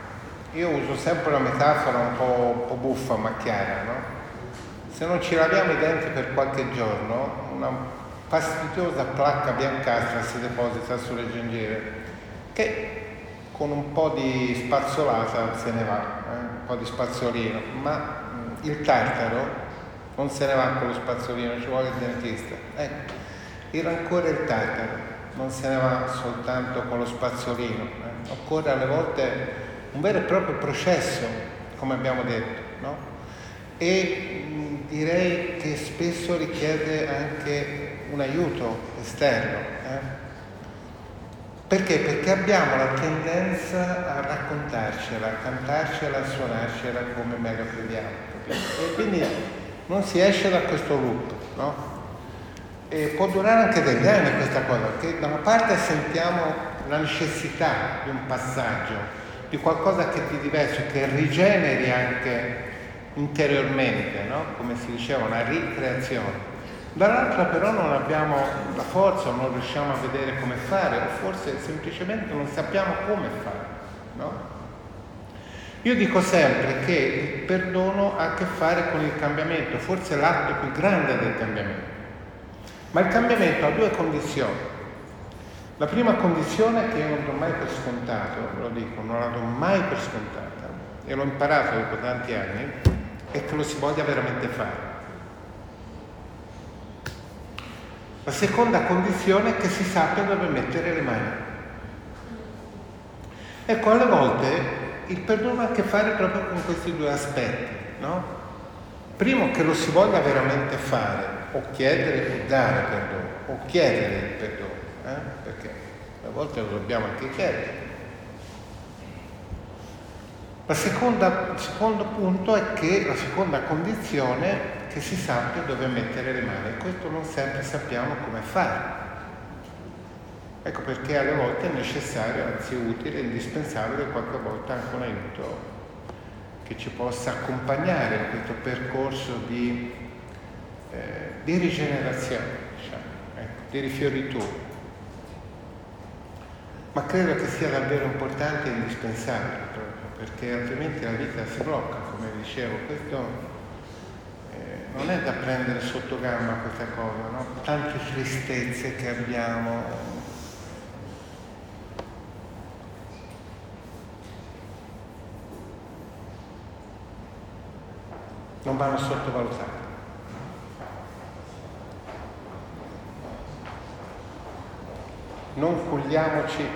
Io uso sempre una metafora un po' buffa ma chiara, no? Se non ci laviamo i denti per qualche giorno, una fastidiosa placca biancastra si deposita sulle gengive che con un po' di spazzolata se ne va, un po' di spazzolino, ma il tartaro non se ne va con lo spazzolino, ci vuole il dentista. Ecco, il rancore e il tartaro non se ne va soltanto con lo spazzolino, occorre alle volte un vero e proprio processo, come abbiamo detto, no? E direi che spesso richiede anche un aiuto esterno. Perché? Perché abbiamo la tendenza a raccontarcela, a cantarcela, a suonarcela come meglio crediamo, capito? E quindi non si esce da questo loop, no? E può durare anche degli anni questa cosa, perché da una parte sentiamo la necessità di un passaggio, di qualcosa che ti diverso, che rigeneri anche interiormente, no? Come si diceva, una ricreazione. Dall'altra però non abbiamo la forza, non riusciamo a vedere come fare, o forse semplicemente non sappiamo come fare, no? Io dico sempre che il perdono ha a che fare con il cambiamento, forse è l'atto più grande del cambiamento. Ma il cambiamento ha due condizioni. La prima condizione, che io non do mai per scontato, lo dico, non la do mai per scontata, e l'ho imparato dopo tanti anni, è che lo si voglia veramente fare. La seconda condizione è che si sappia dove mettere le mani. Ecco, alle volte il perdono ha a che fare proprio con questi due aspetti, no? Primo, che lo si voglia veramente fare, o chiedere o dare perdono, o chiedere il perdono, perché a volte lo dobbiamo anche chiedere. Il secondo punto è che la seconda condizione che si sappia dove mettere le mani, e questo non sempre sappiamo come fare. Ecco perché alle volte è necessario, anzi utile, indispensabile, qualche volta anche un aiuto che ci possa accompagnare in questo percorso di rigenerazione, diciamo, di rifioritura. Ma credo che sia davvero importante e indispensabile proprio, perché altrimenti la vita si blocca, come dicevo. Questo non è da prendere sotto gamba questa cosa, no? Tante tristezze che abbiamo. Non vanno sottovalutate. Non culliamoci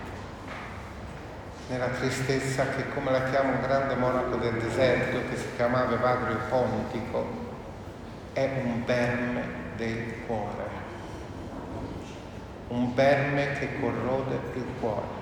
nella tristezza che, come la chiama un grande monaco del deserto che si chiamava Evagrio Pontico, è un verme del cuore, un verme che corrode il cuore.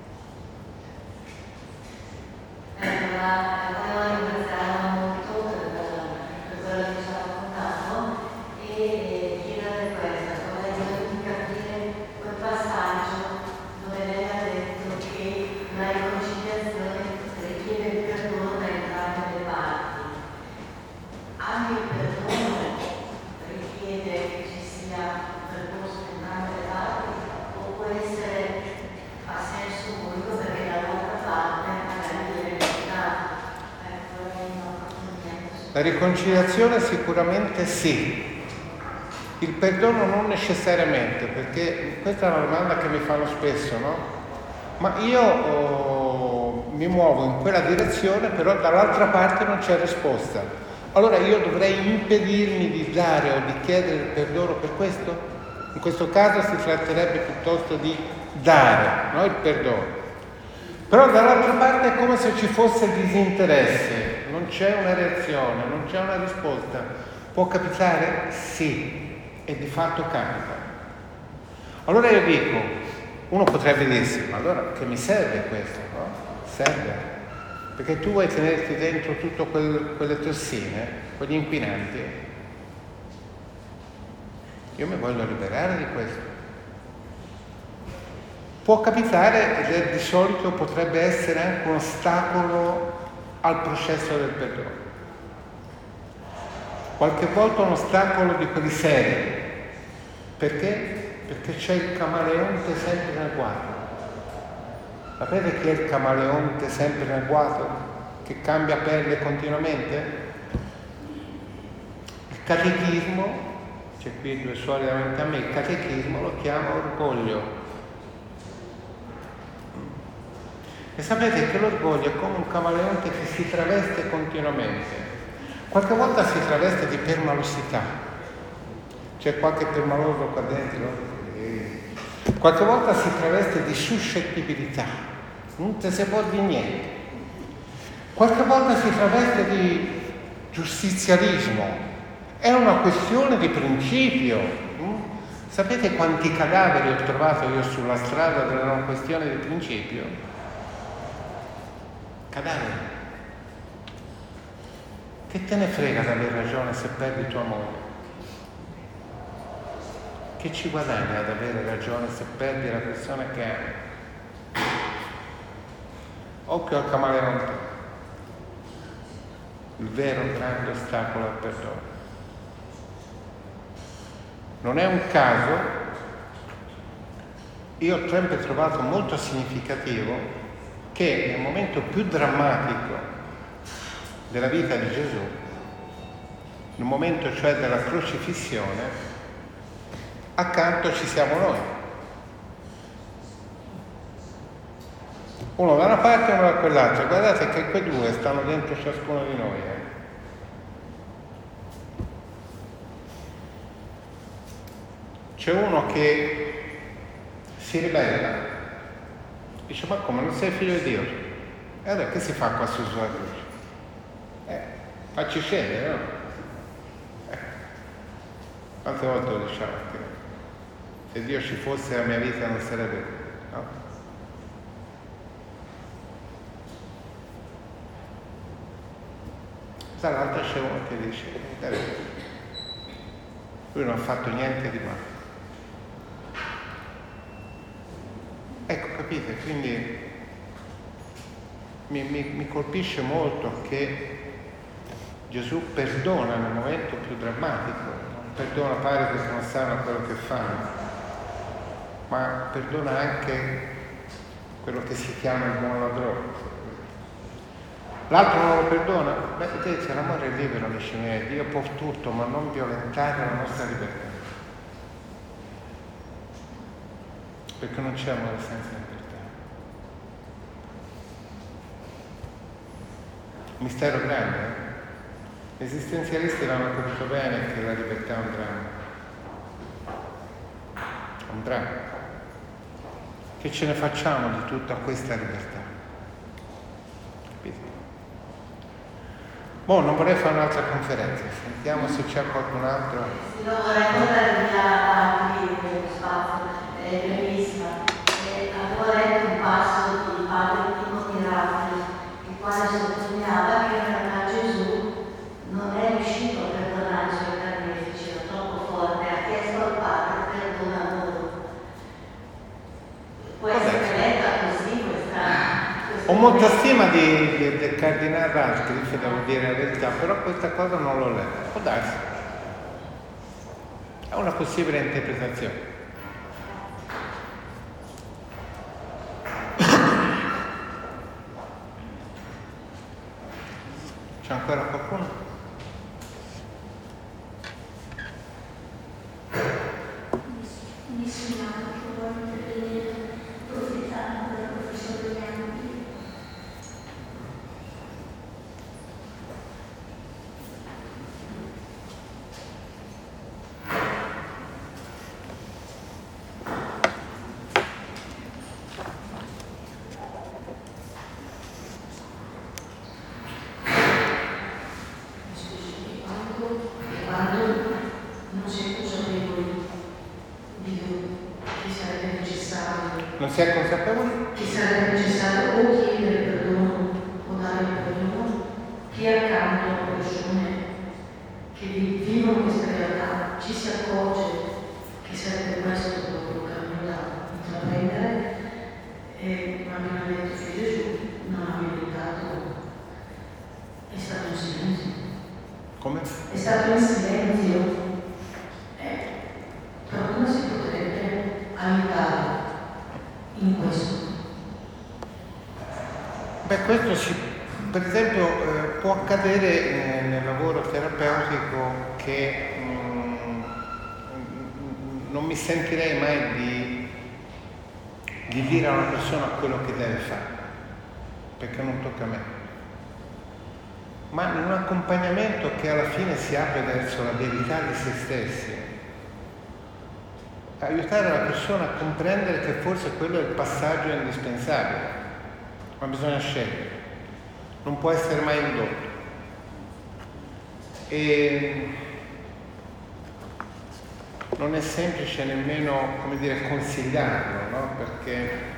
La riconciliazione sicuramente sì, il perdono non necessariamente, perché questa è una domanda che mi fanno spesso, no? Ma io mi muovo in quella direzione, però dall'altra parte non c'è risposta. Allora io dovrei impedirmi di dare o di chiedere il perdono per questo? In questo caso si tratterebbe piuttosto di dare, no? Il perdono. Però dall'altra parte è come se ci fosse disinteresse. Non c'è una reazione, non c'è una risposta. Può capitare? Sì, e di fatto capita. Allora io dico, uno potrebbe dirsi, ma allora che mi serve questo? No? Serve, perché tu vuoi tenerti dentro tutte quelle tossine, quegli inquinanti. Io mi voglio liberare di questo. Può capitare, ed di solito potrebbe essere anche un ostacolo al processo del perdono. Qualche volta un ostacolo di quelli seri. Perché? Perché c'è il camaleonte sempre nel guado. Sapete chi è il camaleonte sempre nel guado? Che cambia pelle continuamente? Il catechismo, c'è qui due suore davanti a me, il catechismo lo chiama orgoglio. E sapete che l'orgoglio è come un camaleonte che si traveste continuamente. Qualche volta si traveste di permalosità. C'è qualche permaloso qua dentro? Qualche volta si traveste di suscettibilità. Non te si può dire niente. Qualche volta si traveste di giustizialismo. È una questione di principio. Sapete quanti cadaveri ho trovato io sulla strada per una questione di principio? Cadaveri. Che te ne frega di aver ragione se perdi tua moglie? Che ci guadagni ad avere ragione se perdi la persona che ami? Occhio al camaleonte, il vero grande ostacolo al perdono. Non è un caso, io ho sempre trovato molto significativo che nel momento più drammatico della vita di Gesù, nel momento cioè della crocifissione, accanto ci siamo noi. Uno da una parte e uno da quell'altra. Guardate che quei due stanno dentro ciascuno di noi. C'è uno che si ribella, dice: ma come, non sei figlio di Dio? E allora che si fa qua su sulla croce? Facci scendere, no? Quante volte lo diciamo? Se Dio ci fosse la mia vita non sarebbe, no? Dall'altra c'è uno che dice: lui non ha fatto niente di male. Ecco, capite? Quindi mi colpisce molto che Gesù perdona nel momento più drammatico, non perdona pare perché non sanno quello che fanno, ma perdona anche quello che si chiama il buon ladrone. L'altro non lo perdona? Beh, vedete, l'amore è libero, amici miei. Dio può tutto, ma non violentare la nostra libertà. Perché non c'è amore senza libertà. Mistero grande, eh? Gli esistenzialisti l'hanno capito bene che la libertà è un dramma. Un dramma. Che ce ne facciamo di tutta questa libertà? Capite? Non vorrei fare un'altra conferenza, sentiamo se c'è qualcun altro. No, vorrei tornare via dello spazio, brevissima. Avevo letto un passo di padre Timothy Raffles, il quale sottolineava che in realtà Gesù non è riuscito a perdonare i suoi carnefici, era troppo forte, ha chiesto al padre perdona loro. Può essere letta così questa. Ho molta stima del cardinale Radcliffe, devo dire la verità, però questa cosa non l'ho letta. Può darsi. È una possibile interpretazione. C'è ancora qualcuno? Non si è consapevoli? Chi sarebbe necessario o chiedere perdono o dare perdono, chi è accanto a persone che vivono questa realtà ci si accorge che sarebbe questo proprio il cammino da intraprendere, ma abbiamo detto che Gesù non ha meditato, è stato in silenzio. Come? È stato in silenzio. Però come si potrebbe aiutare in questo? Beh, questo per esempio può accadere nel lavoro terapeutico che non mi sentirei mai di dire a una persona quello che deve fare. perché non tocca a me, ma in un accompagnamento che alla fine si apre verso la verità di se stessi, aiutare la persona a comprendere che forse quello è il passaggio indispensabile, ma bisogna scegliere, non può essere mai indotto. E non è semplice nemmeno, come dire, consigliarlo, no? Perché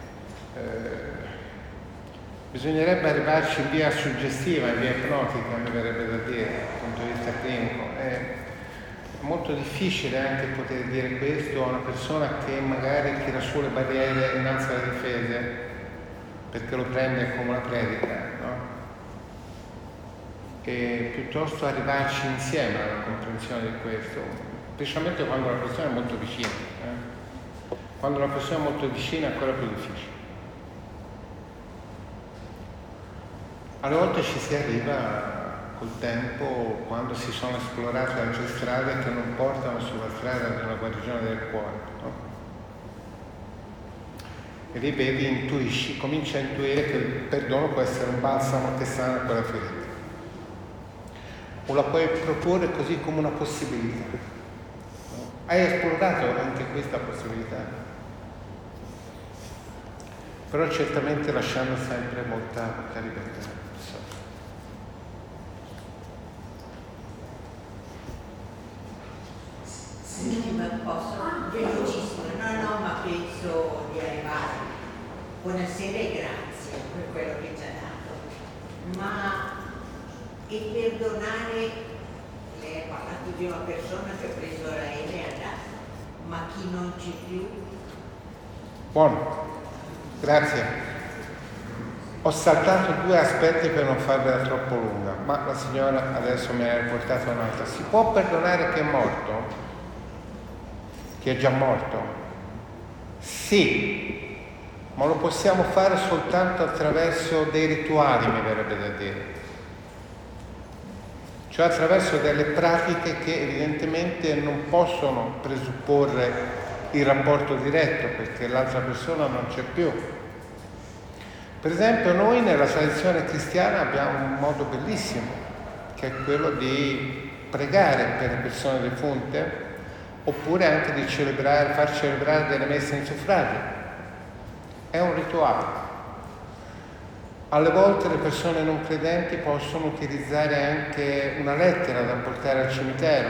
bisognerebbe arrivarci in via suggestiva, in via ipnotica, mi verrebbe da dire, dal punto di vista clinico. È molto difficile anche poter dire questo a una persona che magari tira su le barriere e innalza le difese, perché lo prende come una predica, no? E piuttosto arrivarci insieme alla comprensione di questo, specialmente quando la persona è molto vicina. Quando la persona è molto vicina è ancora più difficile. Alle volte ci si arriva col tempo, quando si sono esplorate altre strade che non portano sulla strada della guarigione del cuore, no? E lì vedi, intuisci, cominci a intuire che il perdono può essere un balsamo che sana quella ferita. O la puoi proporre così come una possibilità. No? Hai esplorato anche questa possibilità? Però certamente lasciando sempre molta libertà. Senti, ma posso? Velocissimo, no, ma penso di arrivare. Buonasera e grazie per quello che ci ha dato. Ma e perdonare, lei ha parlato di una persona che ha preso l'aereo e è andata, ma chi non c'è più? Buono, grazie. Ho saltato 2 aspetti per non farvela troppo lunga, ma la signora adesso me ne ha riportato un'altra. Si può perdonare chi è morto? Chi è già morto? Sì, ma lo possiamo fare soltanto attraverso dei rituali, mi verrebbe da dire. Cioè attraverso delle pratiche che evidentemente non possono presupporre il rapporto diretto, perché l'altra persona non c'è più. Per esempio noi nella tradizione cristiana abbiamo un modo bellissimo, che è quello di pregare per le persone defunte, oppure anche di far celebrare delle messe in suffragio. È un rituale. Alle volte le persone non credenti possono utilizzare anche una lettera da portare al cimitero.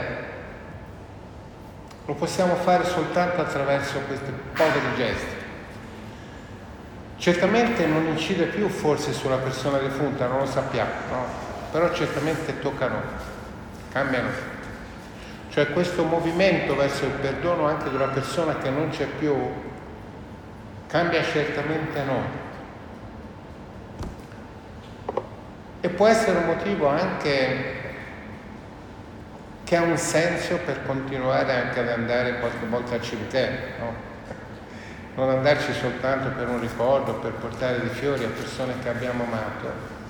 Lo possiamo fare soltanto attraverso questi poveri gesti. Certamente non incide più forse sulla persona defunta, non lo sappiamo, no? Però certamente tocca a noi, cambia noi. Cioè questo movimento verso il perdono anche di una persona che non c'è più cambia certamente a noi. E può essere un motivo anche che ha un senso per continuare anche ad andare qualche volta al cimitero, no? Non andarci soltanto per un ricordo, per portare dei fiori a persone che abbiamo amato,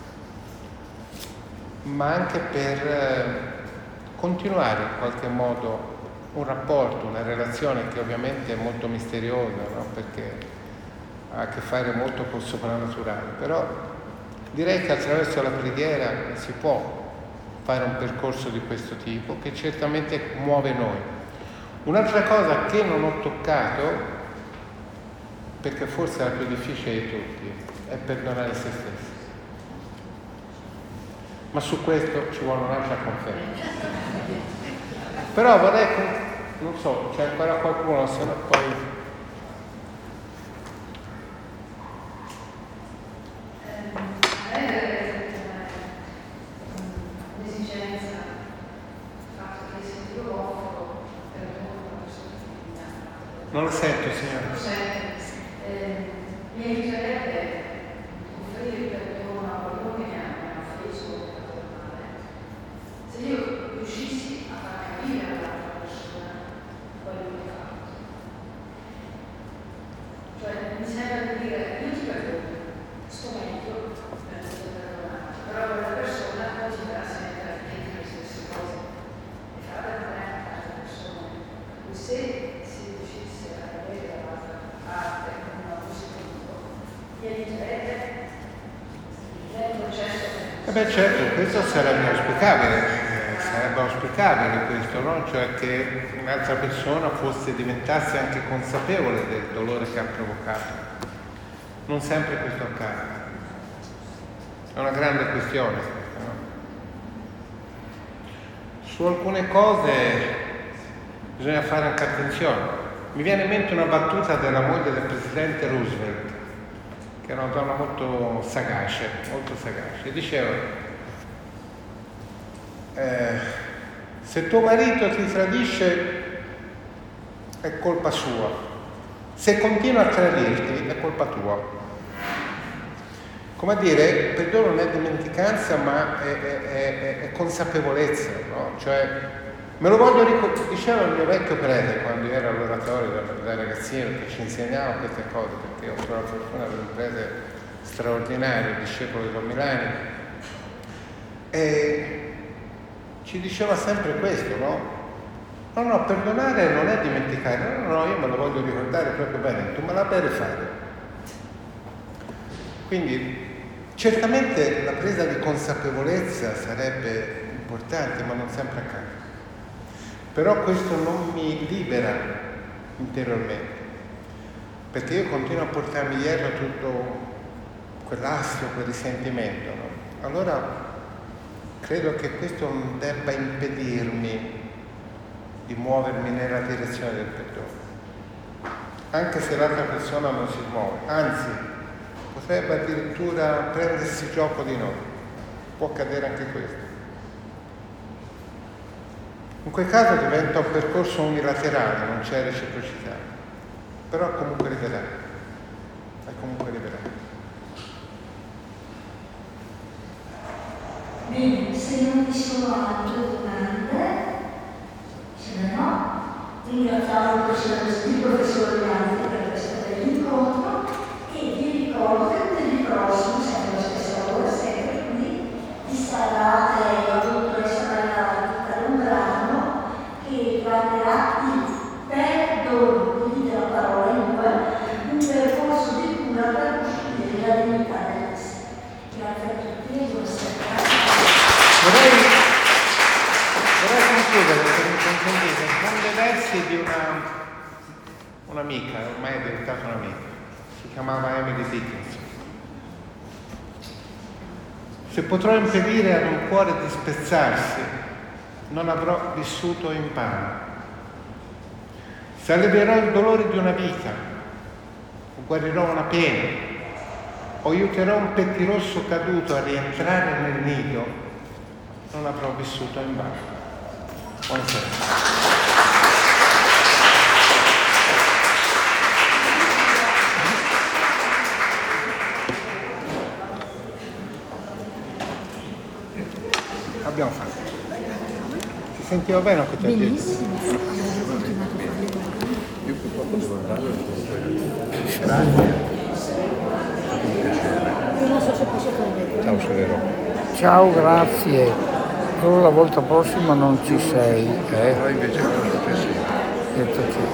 ma anche per continuare in qualche modo un rapporto, una relazione che ovviamente è molto misteriosa, no? Perché ha a che fare molto col soprannaturale, però direi che attraverso la preghiera si può fare un percorso di questo tipo che certamente muove noi. Un'altra cosa che non ho toccato, perché forse è la più difficile di tutti, è perdonare se stessi. Ma su questo ci vuole un'altra conferenza. Però vorrei, non so, c'è ancora qualcuno, se no poi... Non lo sento, signora. Mi aiuterebbe offrire il perdono a qualcuno che mi ha offeso per male. Se io riuscissi a far capire all'altra persona quello che ha fatto. Cioè mi sembra di dire, io ti perdono, sto meglio per poter perdonare, però quella persona continuerà sempre a ripetere le stesse cose e farle male a altre persone. Se si riuscisse a vedere dall'altra parte come una positivo, mi aiuterebbe Beh certo, questo sarebbe auspicabile questo, no? Cioè che un'altra persona diventasse anche consapevole del dolore che ha provocato. Non sempre questo accade. È una grande questione. No? Su alcune cose bisogna fare anche attenzione. Mi viene in mente una battuta della moglie del presidente Roosevelt, che era una donna molto sagace. Diceva: se tuo marito ti tradisce è colpa sua, se continua a tradirti è colpa tua. Come a dire, perdono non è dimenticanza, ma è consapevolezza, no? Cioè, me lo voglio ricordare, diceva il mio vecchio prete quando era all'oratorio da ragazzino, che ci insegnava queste cose, perché ho avuto la fortuna di avere un prete straordinario, discepolo di Don Milani, e ci diceva sempre questo, no? No, perdonare non è dimenticare, no, io me lo voglio ricordare proprio bene, tu me la puoi rifare. Quindi certamente la presa di consapevolezza sarebbe importante, ma non sempre accade. Però questo non mi libera interiormente, perché io continuo a portarmi dietro tutto quell'astio, quel risentimento, no? Allora credo che questo non debba impedirmi di muovermi nella direzione del perdono, anche se l'altra persona non si muove, anzi potrebbe addirittura prendersi gioco di noi, può accadere anche questo. In quel caso diventa un percorso unilaterale, non c'è reciprocità, però è comunque liberante. Bene, se non vi sono altre domande, se ne no, ringraziamo il professor Bianchi per questo bell'incontro e vi ricordo che lunedì prossimo, sempre alla stessa ora, sempre qui, vi sarà la dottoressa Maria per un brano che tratterà il perdono, dite la parola in due, un percorso di cura per costruire la dignità dell'essere. Grazie a tutti e buonasera. Vorrei concludere, se mi consentite, con dei versi di un'amica, ormai è diventata un'amica, si chiamava Emily Dickinson. Se potrò impedire ad un cuore di spezzarsi, non avrò vissuto in pace. Se alleverò il dolore di una vita, o guarirò una pena, o aiuterò un pettirosso caduto a rientrare nel nido, non avrò vissuto in pace. Buonasera. Abbiamo fatto. Ti sentiva bene o che ti ho detto? Io purtroppo devo andare. Ciao Severo. Ciao, grazie. Però la volta prossima non ci sei, Però invece cosa succede? Detto che